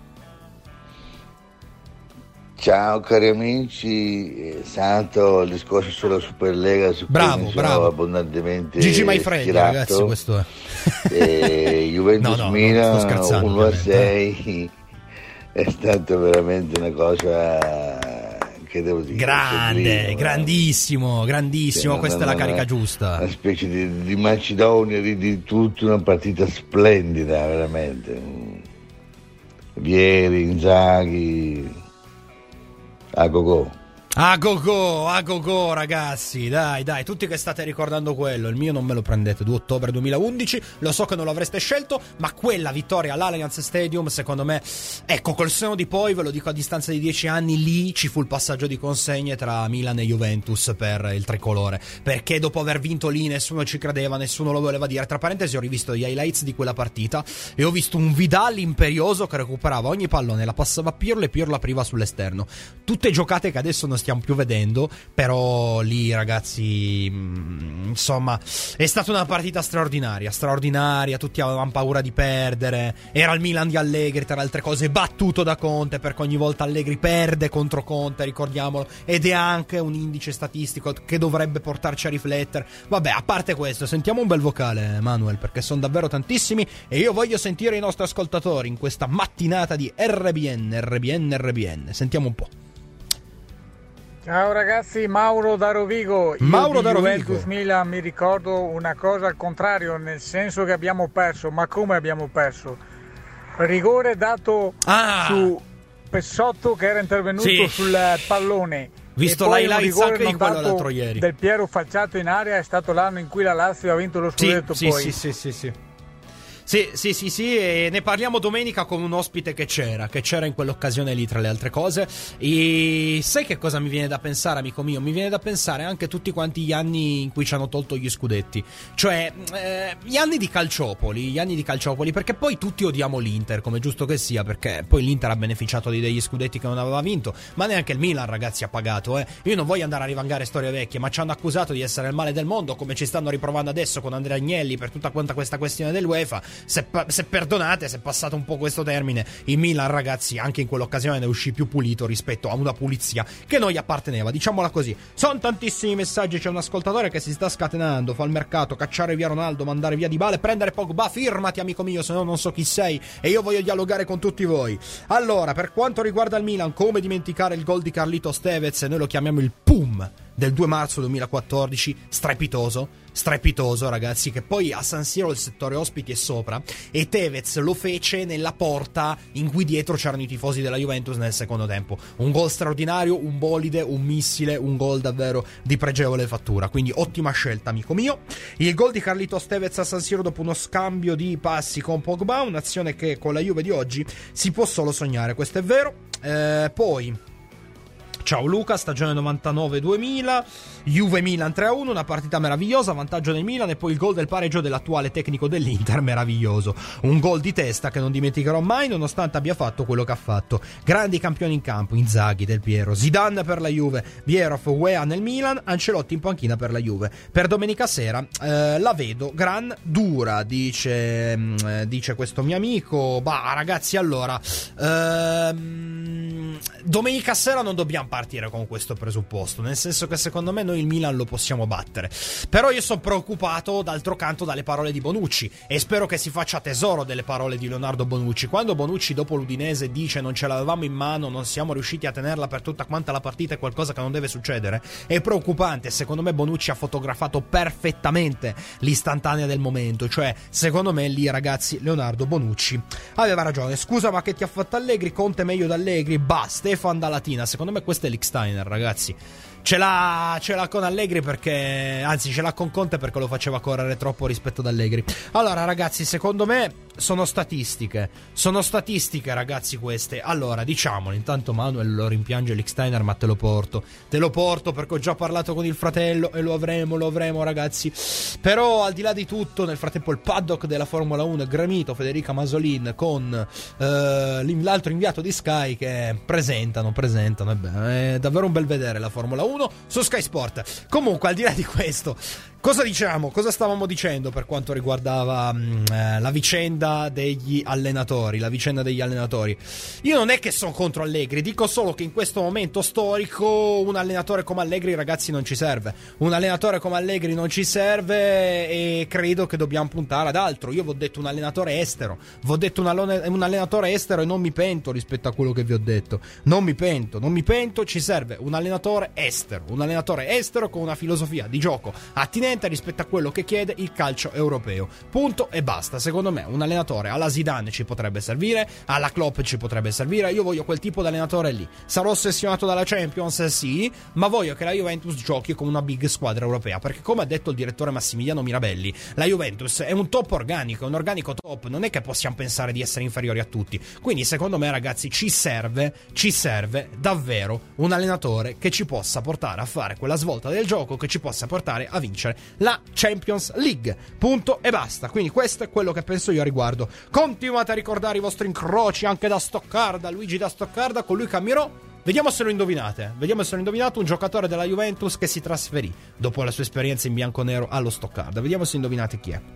Ciao cari amici, Santo, il discorso sulla Superlega su bravo, cui mi sono bravo. abbondantemente Gigi Maifredi, ragazzi, questo è. E Juventus no, no, Milan uno a sei è stato veramente una cosa che devo dire. Grande, prima, grandissimo, grandissimo, questa è la carica giusta. Una specie di, di Macedonia, di, di tutta una partita splendida, veramente. Vieri, Inzaghi, a go go. A go go, a go go, ragazzi, dai, dai, tutti che state ricordando quello, il mio non me lo prendete, due ottobre duemilaundici, lo so che non l'avreste scelto, ma quella vittoria all'Allianz Stadium, secondo me, ecco, col seno di poi, ve lo dico a distanza di dieci anni, lì ci fu il passaggio di consegne tra Milan e Juventus per il tricolore, perché dopo aver vinto lì nessuno ci credeva, nessuno lo voleva dire. Tra parentesi, ho rivisto gli highlights di quella partita e ho visto un Vidal imperioso che recuperava ogni pallone, la passava a Pirlo e Pirlo apriva sull'esterno, tutte giocate che adesso non stiamo più vedendo, però lì, ragazzi, insomma, è stata una partita straordinaria, straordinaria, tutti avevano paura di perdere, era il Milan di Allegri, tra le altre cose, battuto da Conte, perché ogni volta Allegri perde contro Conte, ricordiamolo, ed è anche un indice statistico che dovrebbe portarci a riflettere. Vabbè, a parte questo, sentiamo un bel vocale, Manuel, perché sono davvero tantissimi e io voglio sentire i nostri ascoltatori in questa mattinata di R B N, R B N, R B N. Sentiamo un po'. Ciao ragazzi, Mauro da Rovigo. Io Mauro di da Juventus Rovigo. Milan mi ricordo una cosa al contrario, nel senso che abbiamo perso. Ma come abbiamo perso? Rigore dato ah. su Pessotto che era intervenuto sì. sul pallone. Visto l'highlights anche di quello l'altro ieri. Del Piero falciato in area, è stato l'anno in cui la Lazio ha vinto lo scudetto. Sì, poi. sì, sì, sì, sì. Sì, sì, sì, sì, e ne parliamo domenica con un ospite che c'era, che c'era in quell'occasione lì, tra le altre cose. E sai che cosa mi viene da pensare, amico mio? Mi viene da pensare anche tutti quanti gli anni in cui ci hanno tolto gli scudetti. Cioè, eh, gli anni di Calciopoli, gli anni di Calciopoli, perché poi tutti odiamo l'Inter, come giusto che sia, perché poi l'Inter ha beneficiato di degli scudetti che non aveva vinto, ma neanche il Milan, ragazzi, ha pagato, eh. Io non voglio andare a rivangare storie vecchie, ma ci hanno accusato di essere il male del mondo, come ci stanno riprovando adesso con Andrea Agnelli per tutta quanta questa questione dell'UEFA. Se, se perdonate, se è passato un po' questo termine, il Milan, ragazzi, anche in quell'occasione ne uscì più pulito rispetto a una pulizia che non gli apparteneva, diciamola così. Sono tantissimi messaggi, c'è un ascoltatore che si sta scatenando, fa il mercato, cacciare via Ronaldo, mandare via Dybala, prendere Pogba, firmati amico mio, se no non so chi sei e io voglio dialogare con tutti voi. Allora, per quanto riguarda il Milan, come dimenticare il gol di Carlitos Tevez, noi lo chiamiamo il Pum del due marzo duemilaquattordici, strepitoso, strepitoso ragazzi, che poi a San Siro il settore ospiti è sopra e Tevez lo fece nella porta in cui dietro c'erano i tifosi della Juventus nel secondo tempo. Un gol straordinario, un bolide, un missile, un gol davvero di pregevole fattura, quindi ottima scelta amico mio. Il gol di Carlitos Tevez a San Siro dopo uno scambio di passi con Pogba, un'azione che con la Juve di oggi si può solo sognare, questo è vero. Eh, poi Ciao Luca, stagione novantanove duemila, Juve Milan tre a uno, una partita meravigliosa, vantaggio del Milan e poi il gol del pareggio dell'attuale tecnico dell'Inter, meraviglioso. Un gol di testa che non dimenticherò mai nonostante abbia fatto quello che ha fatto. Grandi campioni in campo, Inzaghi, Del Piero, Zidane per la Juve, Bierhoff, Weah nel Milan, Ancelotti in panchina per la Juve. Per domenica sera eh, la vedo gran dura, dice, eh, dice questo mio amico. Bah ragazzi, allora ehm, domenica sera non dobbiamo partire con questo presupposto, nel senso che secondo me noi il Milan lo possiamo battere, però io sono preoccupato d'altro canto dalle parole di Bonucci e spero che si faccia tesoro delle parole di Leonardo Bonucci. Quando Bonucci dopo l'Udinese dice non ce l'avevamo in mano, non siamo riusciti a tenerla per tutta quanta la partita, è qualcosa che non deve succedere, è preoccupante. Secondo me Bonucci ha fotografato perfettamente l'istantanea del momento, cioè secondo me lì ragazzi Leonardo Bonucci aveva ragione. Scusa, ma che ti ha fatto Allegri? Conte meglio d'Allegri? Bah, Stefan da Latina, secondo me questo è l'Iksteiner, ragazzi. Ce l'ha, ce l'ha con Allegri perché, anzi ce l'ha con Conte perché lo faceva correre troppo rispetto ad Allegri. Allora ragazzi, secondo me sono statistiche, sono statistiche ragazzi queste. Allora diciamolo, intanto Manuel lo rimpiange l'Iksteiner, ma te lo porto, te lo porto perché ho già parlato con il fratello e lo avremo, lo avremo ragazzi. Però al di là di tutto, nel frattempo il paddock della Formula uno è gremito, Federica Masolin con eh, l'altro inviato di Sky che presentano, presentano, è davvero un bel vedere la Formula uno su Sky Sport. Comunque al di là di questo, cosa diciamo, cosa stavamo dicendo per quanto riguardava mh, eh, la vicenda degli allenatori, la vicenda degli allenatori. Io non è che sono contro Allegri, dico solo che in questo momento storico un allenatore come Allegri ragazzi non ci serve, un allenatore come Allegri non ci serve e credo che dobbiamo puntare ad altro. Io vi ho detto un allenatore estero, vi ho detto un, allone- un allenatore estero e non mi pento rispetto a quello che vi ho detto, non mi pento, non mi pento, ci serve un allenatore estero, un allenatore estero con una filosofia di gioco attinente rispetto a quello che chiede il calcio europeo, punto e basta. Secondo me un allenatore alla Zidane ci potrebbe servire, alla Klopp ci potrebbe servire. Io voglio quel tipo di allenatore lì. Sarò ossessionato dalla Champions, sì, ma voglio che la Juventus giochi come una big squadra europea, perché come ha detto il direttore Massimiliano Mirabelli, la Juventus è un top organico, è un organico top, non è che possiamo pensare di essere inferiori a tutti. Quindi secondo me ragazzi ci serve, ci serve davvero un allenatore che ci possa portare a fare quella svolta del gioco, che ci possa portare a vincere la Champions League, punto e basta. Quindi questo è quello che penso io a riguardo. Continuate a ricordare i vostri incroci anche da Stoccarda, Luigi da Stoccarda, con lui cambierò. Vediamo se lo indovinate, vediamo se lo indovinate, un giocatore della Juventus che si trasferì dopo la sua esperienza in bianconero allo Stoccarda. Vediamo se indovinate chi è.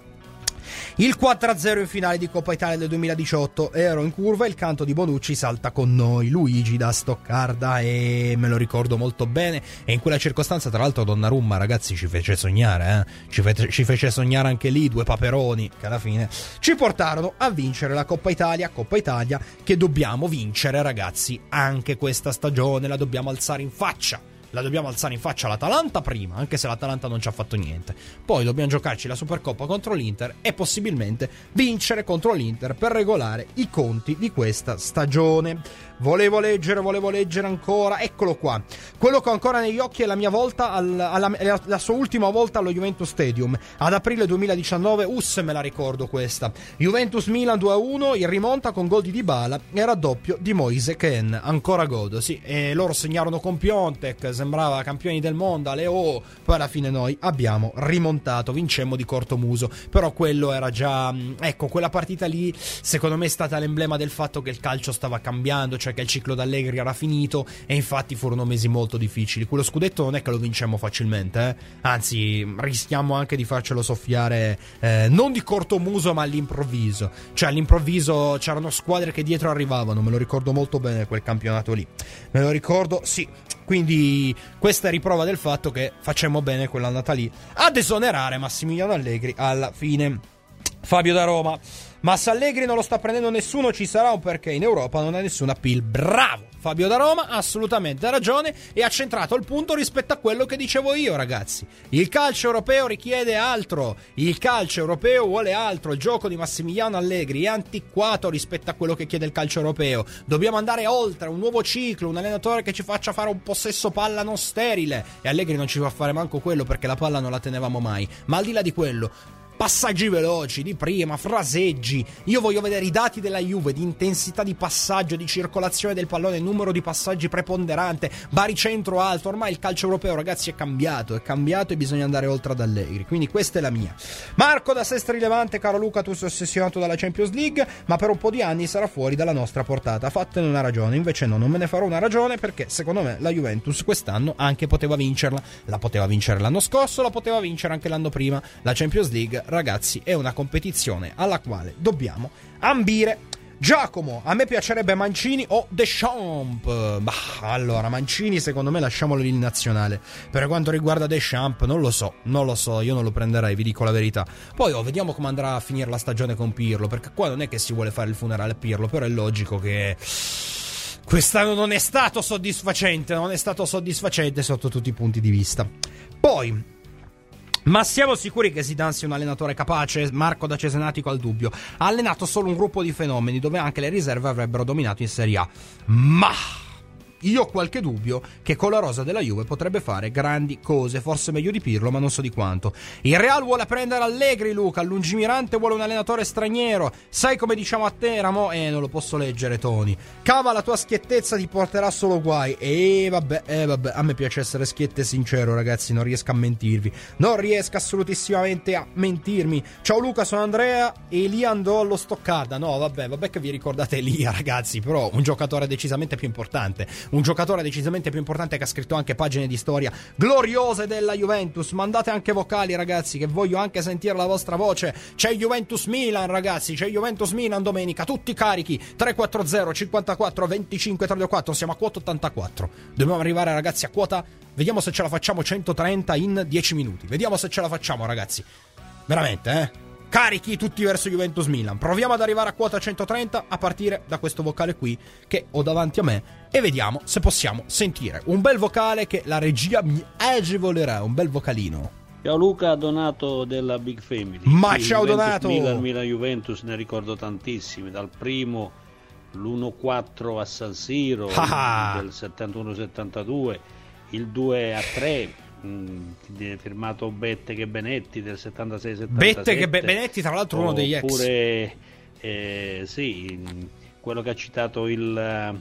Il quattro a zero in finale di Coppa Italia del duemiladiciotto, ero in curva e il canto di Bonucci salta con noi, Luigi da Stoccarda, e me lo ricordo molto bene. E in quella circostanza tra l'altro Donnarumma ragazzi ci fece sognare, eh? ci, fece, ci fece sognare anche lì, due paperoni che alla fine ci portarono a vincere la Coppa Italia, Coppa Italia che dobbiamo vincere ragazzi anche questa stagione, la dobbiamo alzare in faccia. La dobbiamo alzare in faccia all'Atalanta prima, anche se l'Atalanta non ci ha fatto niente. Poi dobbiamo giocarci la Supercoppa contro l'Inter e possibilmente vincere contro l'Inter per regolare i conti di questa stagione. Volevo leggere, volevo leggere ancora. Eccolo qua. Quello che ho ancora negli occhi è la mia volta, al, alla, la, la sua ultima volta allo Juventus Stadium. Ad aprile duemiladiciannove, us me la ricordo questa. Juventus-Milan due a uno, in rimonta con gol di Dybala e raddoppio di Moise Kean. Ancora godo, sì. E loro segnarono con Piontek, sembrava campioni del mondo, alle oh, poi alla fine noi abbiamo rimontato, vincemmo di cortomuso, però quello era già, ecco, quella partita lì secondo me è stata l'emblema del fatto che il calcio stava cambiando, cioè che il ciclo d'Allegri era finito e infatti furono mesi molto difficili. Quello scudetto non è che lo vincemmo facilmente, eh? Anzi rischiamo anche di farcelo soffiare, eh, non di cortomuso ma all'improvviso, cioè all'improvviso c'erano squadre che dietro arrivavano, me lo ricordo molto bene quel campionato lì, me lo ricordo, sì. Quindi questa è riprova del fatto che facemmo bene quell'andata lì ad esonerare Massimiliano Allegri alla fine. Fabio da Roma: ma se Allegri non lo sta prendendo nessuno ci sarà un perché, in Europa non ha nessun appeal. Bravo Fabio da Roma, ha assolutamente ragione e ha centrato il punto rispetto a quello che dicevo io ragazzi. Il calcio europeo richiede altro, il calcio europeo vuole altro, il gioco di Massimiliano Allegri è antiquato rispetto a quello che chiede il calcio europeo. Dobbiamo andare oltre, un nuovo ciclo, un allenatore che ci faccia fare un possesso palla non sterile, e Allegri non ci fa fare manco quello perché la palla non la tenevamo mai. Ma al di là di quello, passaggi veloci di prima, fraseggi. Io voglio vedere i dati della Juve di intensità di passaggio, di circolazione del pallone, numero di passaggi preponderante, baricentro alto. Ormai il calcio europeo, ragazzi, è cambiato, è cambiato e bisogna andare oltre ad Allegri. Quindi questa è la mia. Marco da Sestri Levante: caro Luca, tu sei ossessionato dalla Champions League, ma per un po' di anni sarà fuori dalla nostra portata. Fatene una ragione. Invece no, non me ne farò una ragione, perché secondo me la Juventus quest'anno anche poteva vincerla. La poteva vincere l'anno scorso, la poteva vincere anche l'anno prima. La Champions League, ragazzi, è una competizione alla quale dobbiamo ambire. Giacomo: a me piacerebbe Mancini o Deschamps. Bah, allora, Mancini secondo me lasciamolo lì in nazionale. Per quanto riguarda Deschamps, non lo so, non lo so, io non lo prenderei, vi dico la verità. Poi oh, vediamo come andrà a finire la stagione con Pirlo, perché qua non è che si vuole fare il funerale a Pirlo, però è logico che quest'anno non è stato soddisfacente, non è stato soddisfacente sotto tutti i punti di vista. Poi, ma siamo sicuri che Zidane sia un allenatore capace? Marco da Cesenatico al dubbio. Ha allenato solo un gruppo di fenomeni dove anche le riserve avrebbero dominato in Serie A. Ma io ho qualche dubbio che con la rosa della Juve potrebbe fare grandi cose, forse meglio di Pirlo, ma non so di quanto. Il Real vuole prendere Allegri, Luca, il lungimirante vuole un allenatore straniero. Sai come diciamo a te, Ramo? Eh, non lo posso leggere, Tony. Cava, la tua schiettezza ti porterà solo guai. E eh, vabbè, eh vabbè, a me piace essere schietto e sincero, ragazzi, non riesco a mentirvi. Non riesco assolutissimamente a mentirmi. Ciao Luca, sono Andrea. Elia andò allo Stoccarda. No, vabbè, vabbè che vi ricordate Elia, ragazzi, però un giocatore decisamente più importante. Un giocatore decisamente più importante che ha scritto anche pagine di storia gloriose della Juventus. Mandate anche vocali, ragazzi, che voglio anche sentire la vostra voce. C'è Juventus Milan, ragazzi, c'è Juventus Milan domenica, tutti carichi. Tre quattro zero cinquantaquattro venticinque trentaquattro. Siamo a quota ottantaquattro. Dobbiamo arrivare, ragazzi, a quota, vediamo se ce la facciamo, centotrenta in dieci minuti. Vediamo se ce la facciamo, ragazzi. Veramente, eh? Carichi tutti verso Juventus Milan. Proviamo ad arrivare a quota centotrenta a partire da questo vocale qui che ho davanti a me, e vediamo se possiamo sentire un bel vocale che la regia mi agevolerà, un bel vocalino. Ciao Luca, Donato della Big Family. Ma sì, ciao Juventus, Donato. Milan, Milan Juventus ne ricordo tantissimi, dal primo l'uno quattro a San Siro ah. del settantuno settantadue, il due a tre firmato Bette che Benetti del settantasei settantasette. Bette che Be- Benetti, tra l'altro uno degli ex. Oppure eh, sì, quello che ha citato il,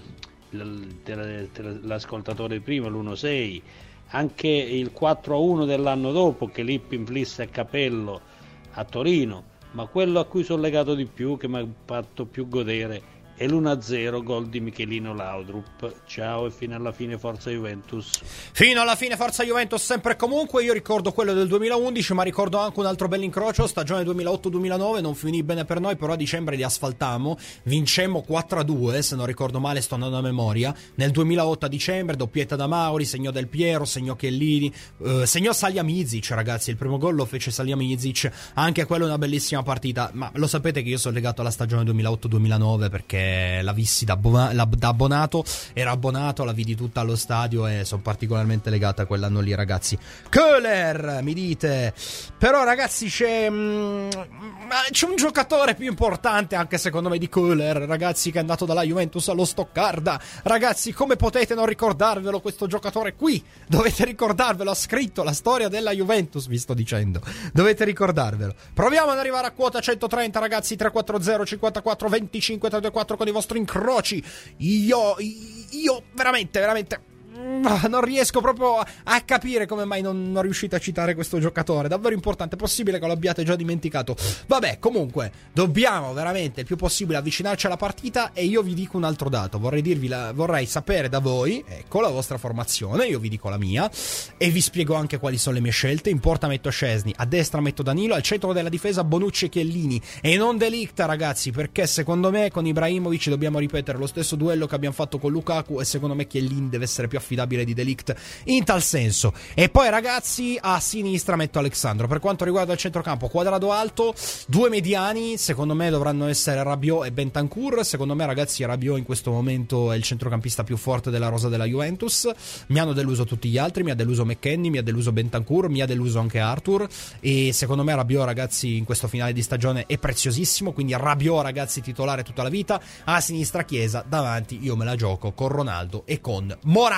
il l'ascoltatore prima, l'uno sei, anche il quattro a uno dell'anno dopo che Lippin, Fliss e Capello a Torino, ma quello a cui sono legato di più, che mi ha fatto più godere, e l'uno a zero gol di Michelino Laudrup. Ciao e fino alla fine forza Juventus. Fino alla fine forza Juventus sempre e comunque. Io ricordo quello del duemilaundici, ma ricordo anche un altro bell'incrocio, stagione duemilaotto duemilanove, non finì bene per noi, però a dicembre li asfaltammo, vincemmo quattro a due, se non ricordo male, sto andando a memoria. Nel duemilaotto a dicembre, doppietta da Mauri, segnò Del Piero, segnò Chiellini, eh, segnò Salihamidzic, ragazzi, il primo gol lo fece Salihamidzic, anche quello è una bellissima partita. Ma lo sapete che io sono legato alla stagione duemilaotto duemilanove perché la vissi da, abbona- la, da abbonato, era abbonato, la vidi tutta allo stadio e sono particolarmente legata a quell'anno lì, ragazzi. Köhler, mi dite, però ragazzi c'è mm, c'è un giocatore più importante anche secondo me di Köhler, ragazzi, che è andato dalla Juventus allo Stoccarda. Ragazzi, come potete non ricordarvelo questo giocatore qui? Dovete ricordarvelo, ha scritto la storia della Juventus, vi sto dicendo, dovete ricordarvelo. Proviamo ad arrivare a quota centotrenta, ragazzi. Tre quattro zero cinquantaquattro venticinque trentaquattro con i vostri incroci. Io, io veramente, veramente non riesco proprio a capire come mai non, non riuscite a citare questo giocatore, davvero importante. È possibile che lo abbiate già dimenticato. Vabbè, comunque dobbiamo veramente il più possibile avvicinarci alla partita, e io vi dico un altro dato. Vorrei dirvi la, vorrei sapere da voi, ecco, la vostra formazione. Io vi dico la mia e vi spiego anche quali sono le mie scelte. In porta metto Szczesny, a destra metto Danilo, al centro della difesa Bonucci e Chiellini, e non De Ligt, ragazzi, perché secondo me con Ibrahimovic dobbiamo ripetere lo stesso duello che abbiamo fatto con Lukaku, e secondo me Chiellini deve essere più affidabile di De Ligt in tal senso. E poi, ragazzi, a sinistra metto Alexandro. Per quanto riguarda il centrocampo, quadrato alto, due mediani, secondo me dovranno essere Rabiot e Bentancur. Secondo me, ragazzi, Rabiot in questo momento è il centrocampista più forte della rosa della Juventus. Mi hanno deluso tutti gli altri, mi ha deluso McKennie, mi ha deluso Bentancur, mi ha deluso anche Arthur, e secondo me Rabiot, ragazzi, in questo finale di stagione è preziosissimo, quindi Rabiot, ragazzi, titolare tutta la vita. A sinistra Chiesa, davanti io me la gioco con Ronaldo e con Morata.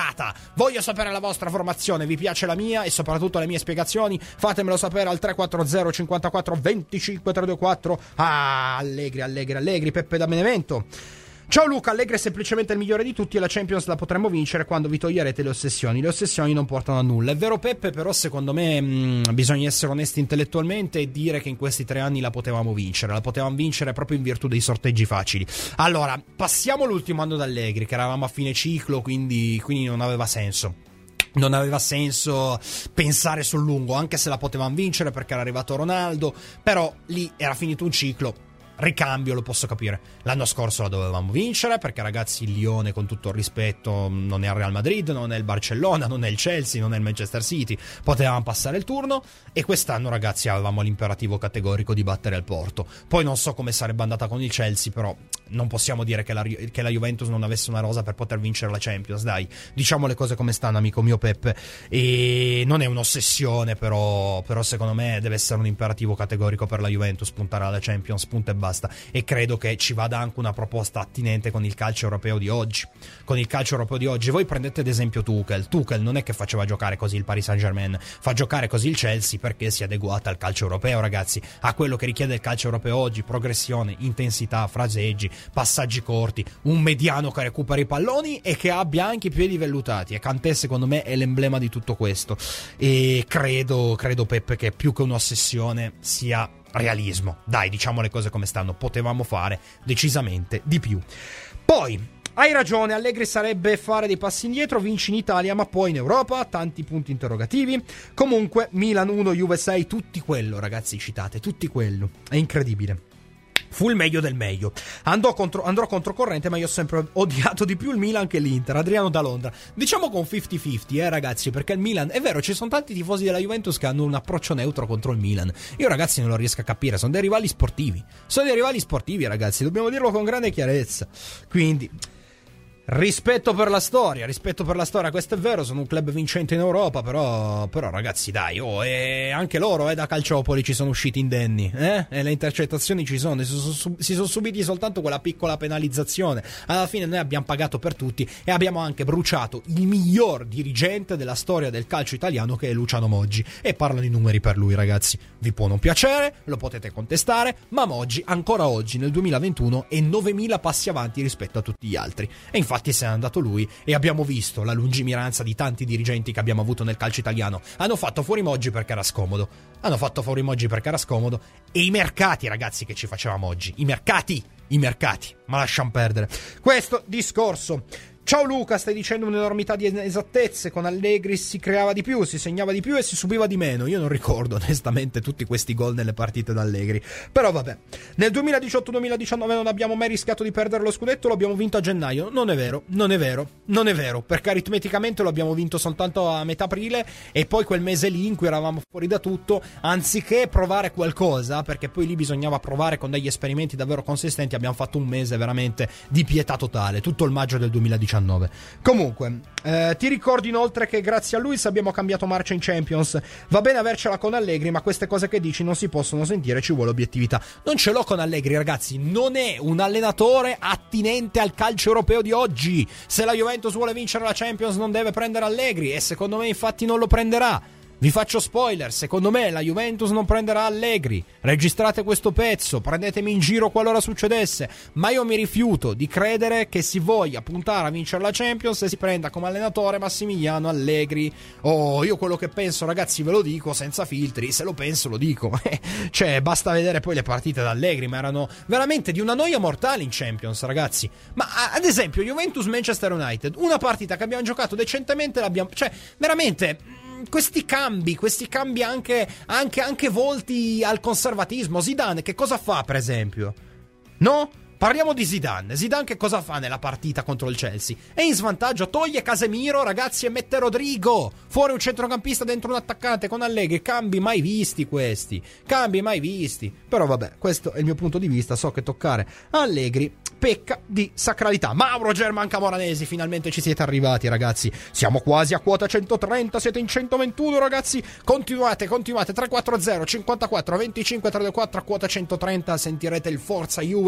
Voglio sapere la vostra formazione, vi piace la mia e soprattutto le mie spiegazioni? Fatemelo sapere al tre quattro zero cinquantaquattro venticinque trecentoventuquattro. Ah, Allegri, Allegri, Allegri, Peppe da Benevento. Ciao Luca, Allegri è semplicemente il migliore di tutti e la Champions la potremmo vincere quando vi toglierete le ossessioni. Le ossessioni non portano a nulla. È vero Peppe, però secondo me mh, bisogna essere onesti intellettualmente e dire che in questi tre anni la potevamo vincere. La potevamo vincere proprio in virtù dei sorteggi facili. Allora, passiamo l'ultimo anno d'Allegri, che eravamo a fine ciclo, quindi, quindi non aveva senso. Non aveva senso pensare sul lungo, anche se la potevamo vincere perché era arrivato Ronaldo, però lì era finito un ciclo. Ricambio, lo posso capire. L'anno scorso la dovevamo vincere perché, ragazzi, il Lione, con tutto il rispetto, non è il Real Madrid, non è il Barcellona, non è il Chelsea, non è il Manchester City. Potevamo passare il turno e quest'anno, ragazzi, avevamo l'imperativo categorico di battere il Porto. Poi non so come sarebbe andata con il Chelsea, però non possiamo dire che la, che la Juventus non avesse una rosa per poter vincere la Champions. Dai, diciamo le cose come stanno, amico mio Peppe. E non è un'ossessione, però, però secondo me deve essere un imperativo categorico per la Juventus puntare alla Champions, punto e basta. E credo che ci vada anche una proposta attinente con il calcio europeo di oggi. Con il calcio europeo di oggi, voi prendete ad esempio Tuchel. Tuchel non è che faceva giocare così il Paris Saint-Germain, fa giocare così il Chelsea perché si è adeguata al calcio europeo, ragazzi, a quello che richiede il calcio europeo oggi: progressione, intensità, fraseggi, passaggi corti, un mediano che recuperi i palloni e che abbia anche i piedi vellutati. E Kanté secondo me è l'emblema di tutto questo. E credo, credo Peppe, che più che un'ossessione sia realismo. Dai, diciamo le cose come stanno, potevamo fare decisamente di più. Poi, hai ragione, Allegri sarebbe fare dei passi indietro, vinci in Italia ma poi in Europa, tanti punti interrogativi. Comunque, Milan uno, Juve sei, tutti quello, ragazzi, citate, tutti quello, è incredibile. Fu il meglio del meglio. Andò contro, andrò controcorrente, ma io ho sempre odiato di più il Milan che l'Inter. Adriano da Londra. Diciamo con cinquanta cinquanta, eh ragazzi, perché il Milan, è vero, ci sono tanti tifosi della Juventus che hanno un approccio neutro contro il Milan. Io, ragazzi, non lo riesco a capire, sono dei rivali sportivi. Sono dei rivali sportivi, ragazzi, dobbiamo dirlo con grande chiarezza. Quindi rispetto per la storia, rispetto per la storia, questo è vero, sono un club vincente in Europa, però, però ragazzi, dai, oh, e anche loro, eh, da Calciopoli ci sono usciti indenni, eh, e le intercettazioni ci sono, si sono, si sono subiti soltanto quella piccola penalizzazione. Alla fine noi abbiamo pagato per tutti e abbiamo anche bruciato il miglior dirigente della storia del calcio italiano, che è Luciano Moggi, e parlano i numeri per lui, ragazzi. Vi può non piacere, lo potete contestare, ma Moggi ancora oggi nel duemilaventuno è novemila passi avanti rispetto a tutti gli altri, e infatti Infatti se n'è andato lui e abbiamo visto la lungimiranza di tanti dirigenti che abbiamo avuto nel calcio italiano. Hanno fatto fuori Moggi perché era scomodo. Hanno fatto fuori Moggi perché era scomodo. E i mercati, ragazzi, che ci faceva Moggi. I mercati, i mercati. Ma lasciamo perdere questo discorso. Ciao Luca, stai dicendo un'enormità di esattezze. Con Allegri si creava di più, si segnava di più e si subiva di meno. Io non ricordo onestamente tutti questi gol nelle partite d'Allegri, però vabbè. Nel duemiladiciotto duemiladiciannove non abbiamo mai rischiato di perdere lo scudetto, lo abbiamo vinto a gennaio. Non è vero, non è vero, non è vero, perché aritmeticamente lo abbiamo vinto soltanto a metà aprile, e poi quel mese lì in cui eravamo fuori da tutto, anziché provare qualcosa, perché poi lì bisognava provare con degli esperimenti davvero consistenti, abbiamo fatto un mese veramente di pietà totale, tutto il maggio del duemiladiciannove. Comunque, eh, ti ricordo inoltre che grazie a Luis abbiamo cambiato marcia in Champions. Va bene avercela con Allegri, ma queste cose che dici non si possono sentire, ci vuole obiettività. Non ce l'ho con Allegri, ragazzi, non è un allenatore attinente al calcio europeo di oggi. Se la Juventus vuole vincere la Champions non deve prendere Allegri, e secondo me infatti non lo prenderà. Vi faccio spoiler, secondo me la Juventus non prenderà Allegri. Registrate questo pezzo, prendetemi in giro qualora succedesse, ma io mi rifiuto di credere che si voglia puntare a vincere la Champions e si prenda come allenatore Massimiliano Allegri. Oh, io quello che penso, ragazzi, ve lo dico senza filtri, se lo penso lo dico. Cioè, basta vedere poi le partite da Allegri, ma erano veramente di una noia mortale in Champions, ragazzi. Ma ad esempio Juventus-Manchester United, una partita che abbiamo giocato decentemente, l'abbiamo, cioè veramente questi cambi, questi cambi anche, anche, anche volti al conservatismo. Zidane che cosa fa, per esempio? No? Parliamo di Zidane. Zidane che cosa fa nella partita contro il Chelsea? È in svantaggio, toglie Casemiro, ragazzi, e mette Rodrigo. Fuori un centrocampista, dentro un attaccante con Allegri. Cambi mai visti questi. Cambi mai visti. Però vabbè, questo è il mio punto di vista. So che toccare Allegri pecca di sacralità. Mauro German Camoranesi, finalmente ci siete arrivati, ragazzi. Siamo quasi a quota centotrenta, siete in centoventuno, ragazzi. Continuate, continuate. tre quattro zero cinquantaquattro venticinque trentaquattro a quota centotrenta. Sentirete il Forza Juve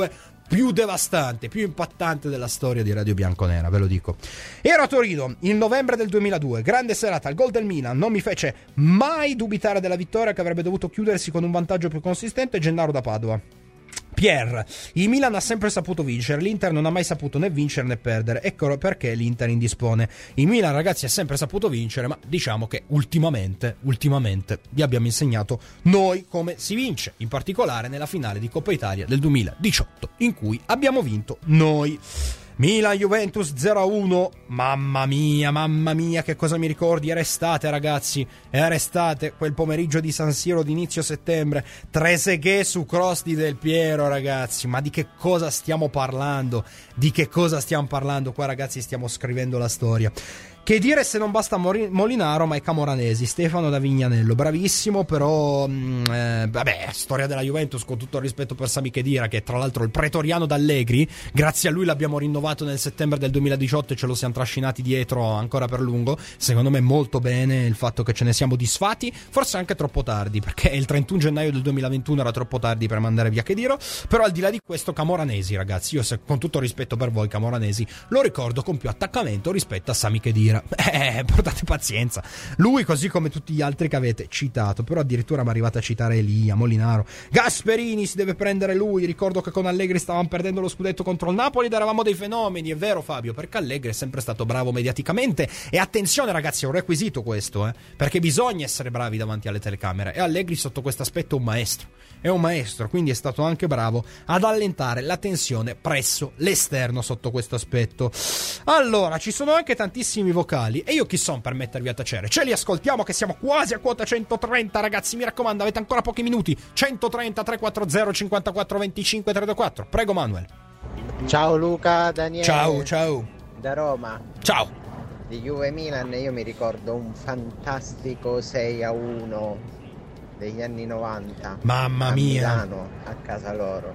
più devastante, più impattante della storia di Radio Bianconera, ve lo dico. Ero a Torino il novembre del duemiladue, grande serata, il gol del Milan non mi fece mai dubitare della vittoria, che avrebbe dovuto chiudersi con un vantaggio più consistente. Gennaro da Padova. Pierre, il Milan ha sempre saputo vincere, l'Inter non ha mai saputo né vincere né perdere, ecco perché l'Inter indispone. Il Milan, ragazzi, ha sempre saputo vincere, ma diciamo che ultimamente, ultimamente vi abbiamo insegnato noi come si vince, in particolare nella finale di Coppa Italia del duemiladiciotto, in cui abbiamo vinto noi. Milan-Juventus zero a uno, mamma mia, mamma mia, che cosa mi ricordi? Era estate, ragazzi, era estate, quel pomeriggio di San Siro di inizio settembre, Trezeguet su cross di Del Piero, ragazzi, ma di che cosa stiamo parlando? Di che cosa stiamo parlando? Qua, ragazzi, stiamo scrivendo la storia. Che dire se non basta Molinaro, ma è Camoranesi, Stefano da Vignanello, bravissimo, però mh, eh, vabbè, storia della Juventus, con tutto il rispetto per Sami Khedira, che è tra l'altro il pretoriano d'Allegri, grazie a lui l'abbiamo rinnovato nel settembre del duemiladiciotto e ce lo siamo trascinati dietro ancora per lungo. Secondo me molto bene il fatto che ce ne siamo disfatti, forse anche troppo tardi, perché il trentuno gennaio del duemilaventuno era troppo tardi per mandare via Khedira, però al di là di questo Camoranesi, ragazzi, io se, con tutto rispetto per voi, Camoranesi lo ricordo con più attaccamento rispetto a Sami Khedira. Eh, portate pazienza. Lui, così come tutti gli altri che avete citato, però addirittura mi è arrivato a citare Elia, Molinaro, Gasperini si deve prendere lui. Ricordo che con Allegri stavamo perdendo lo scudetto contro il Napoli ed eravamo dei fenomeni. È vero, Fabio, perché Allegri è sempre stato bravo mediaticamente. E attenzione, ragazzi, è un requisito questo, eh, perché bisogna essere bravi davanti alle telecamere, e Allegri sotto questo aspetto è un maestro. È un maestro, quindi è stato anche bravo ad allentare la tensione presso l'esterno sotto questo aspetto. Allora, ci sono anche tantissimi vocali e io chi sono per mettervi a tacere? Ce li ascoltiamo, che siamo quasi a quota centotrenta, ragazzi, mi raccomando, avete ancora pochi minuti. Centotrenta trequattrozero cinquantaquattro venticinque trentaquattro. Prego, Manuel. Ciao Luca, Daniele. Ciao, ciao. Da Roma. Ciao. Di Juve Milan io mi ricordo un fantastico sei a uno degli anni novanta. Mamma a mia. Milano, a casa loro.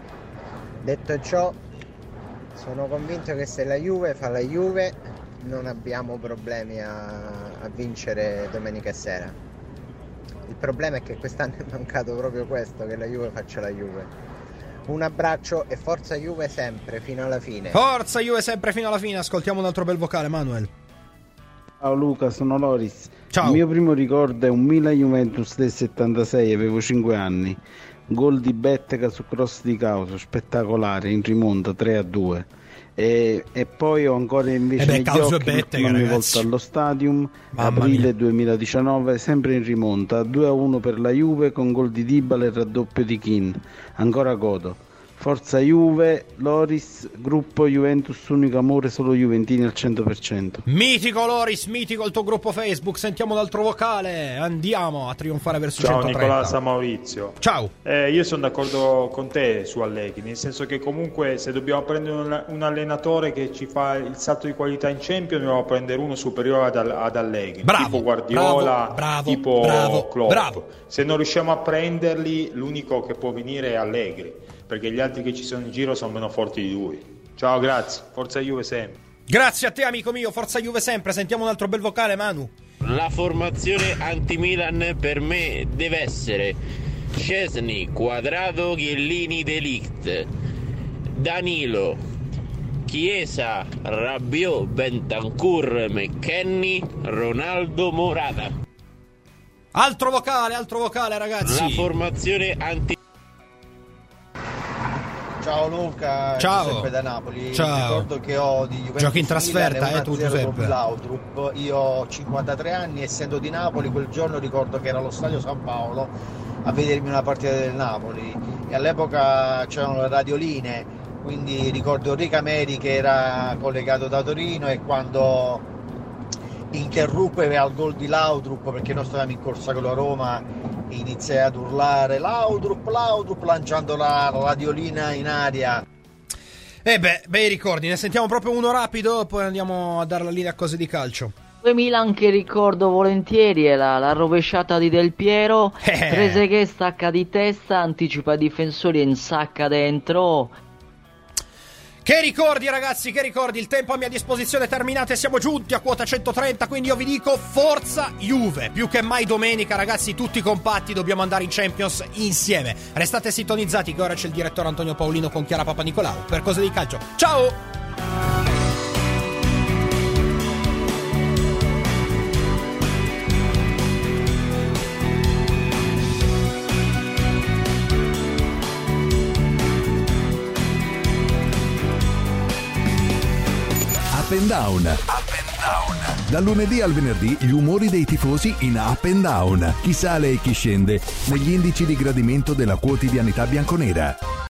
Detto ciò, sono convinto che se la Juve fa la Juve non abbiamo problemi a, a vincere domenica sera. Il problema è che quest'anno è mancato proprio questo, che la Juve faccia la Juve. Un abbraccio e forza Juve sempre fino alla fine. Forza Juve sempre fino alla fine. Ascoltiamo un altro bel vocale, Manuel. Ciao Luca, sono Loris. Ciao. Il mio primo ricordo è un Milan-Juventus del settantasei, avevo cinque anni. Gol di Bettega su cross di Causo, spettacolare, in rimonta tre a due. E, e poi ho ancora invece eh beh, negli occhi Bettega, ogni ragazzi. volta allo Stadium, Mamma aprile mia. duemiladiciannove, sempre in rimonta, due a uno per la Juve con gol di Dybala e raddoppio di Keane. Ancora godo. Forza Juve, Loris, gruppo Juventus, unico amore, solo Juventini al cento per cento. Mitico Loris, mitico il tuo gruppo Facebook. Sentiamo l'altro vocale, andiamo a trionfare verso Ciao centotrenta. Nicolà San Maurizio. Ciao. Eh, io sono d'accordo con te su Allegri, nel senso che comunque se dobbiamo prendere un, un allenatore che ci fa il salto di qualità in Champions, dobbiamo prendere uno superiore ad, ad Allegri, bravo, tipo Guardiola, bravo, bravo, tipo bravo, Klopp. bravo. Se non riusciamo a prenderli, l'unico che può venire è Allegri, perché gli altri che ci sono in giro sono meno forti di lui. Ciao, grazie, forza Juve sempre. Grazie a te, amico mio, forza Juve sempre. Sentiamo un altro bel vocale, Manu. La formazione anti-Milan per me deve essere Szczesny, Quadrado, Chiellini, De Ligt, Danilo, Chiesa, Rabiot, Bentancur, McKennie, Ronaldo, Morata. Altro vocale, altro vocale, ragazzi. La formazione anti Ciao Luca, ciao. Giuseppe da Napoli. Ciao. Ricordo che ho di Juventus giochi in trasferta, Milan, eh, tu Giuseppe. Laudrup. Io ho cinquantatré anni, essendo di Napoli, quel giorno ricordo che era allo stadio San Paolo a vedermi una partita del Napoli e all'epoca c'erano le radioline, quindi ricordo Enrico Meri che era collegato da Torino e quando interruppe al gol di Laudrup, perché noi stavamo in corsa con la Roma, iniziai ad urlare Laudrup, Laudrup, lanciando la radiolina in aria. Eh beh, bei ricordi, ne sentiamo proprio uno rapido, poi andiamo a dare la linea a cose di calcio. Milan che ricordo volentieri è la, la rovesciata di Del Piero, eh. Trezeguet stacca di testa, anticipa i difensori e insacca dentro. Che ricordi ragazzi, che ricordi, il tempo a mia disposizione è terminato e siamo giunti a quota centotrenta, quindi io vi dico forza Juve, più che mai domenica ragazzi, tutti compatti, dobbiamo andare in Champions insieme. Restate sintonizzati che ora c'è il direttore Antonio Paolino con Chiara Papanicolau per Cose di Calcio. Ciao! Up and Down. Up and Down. Dal lunedì al venerdì gli umori dei tifosi in Up and Down. Chi sale e chi scende negli indici di gradimento della quotidianità bianconera.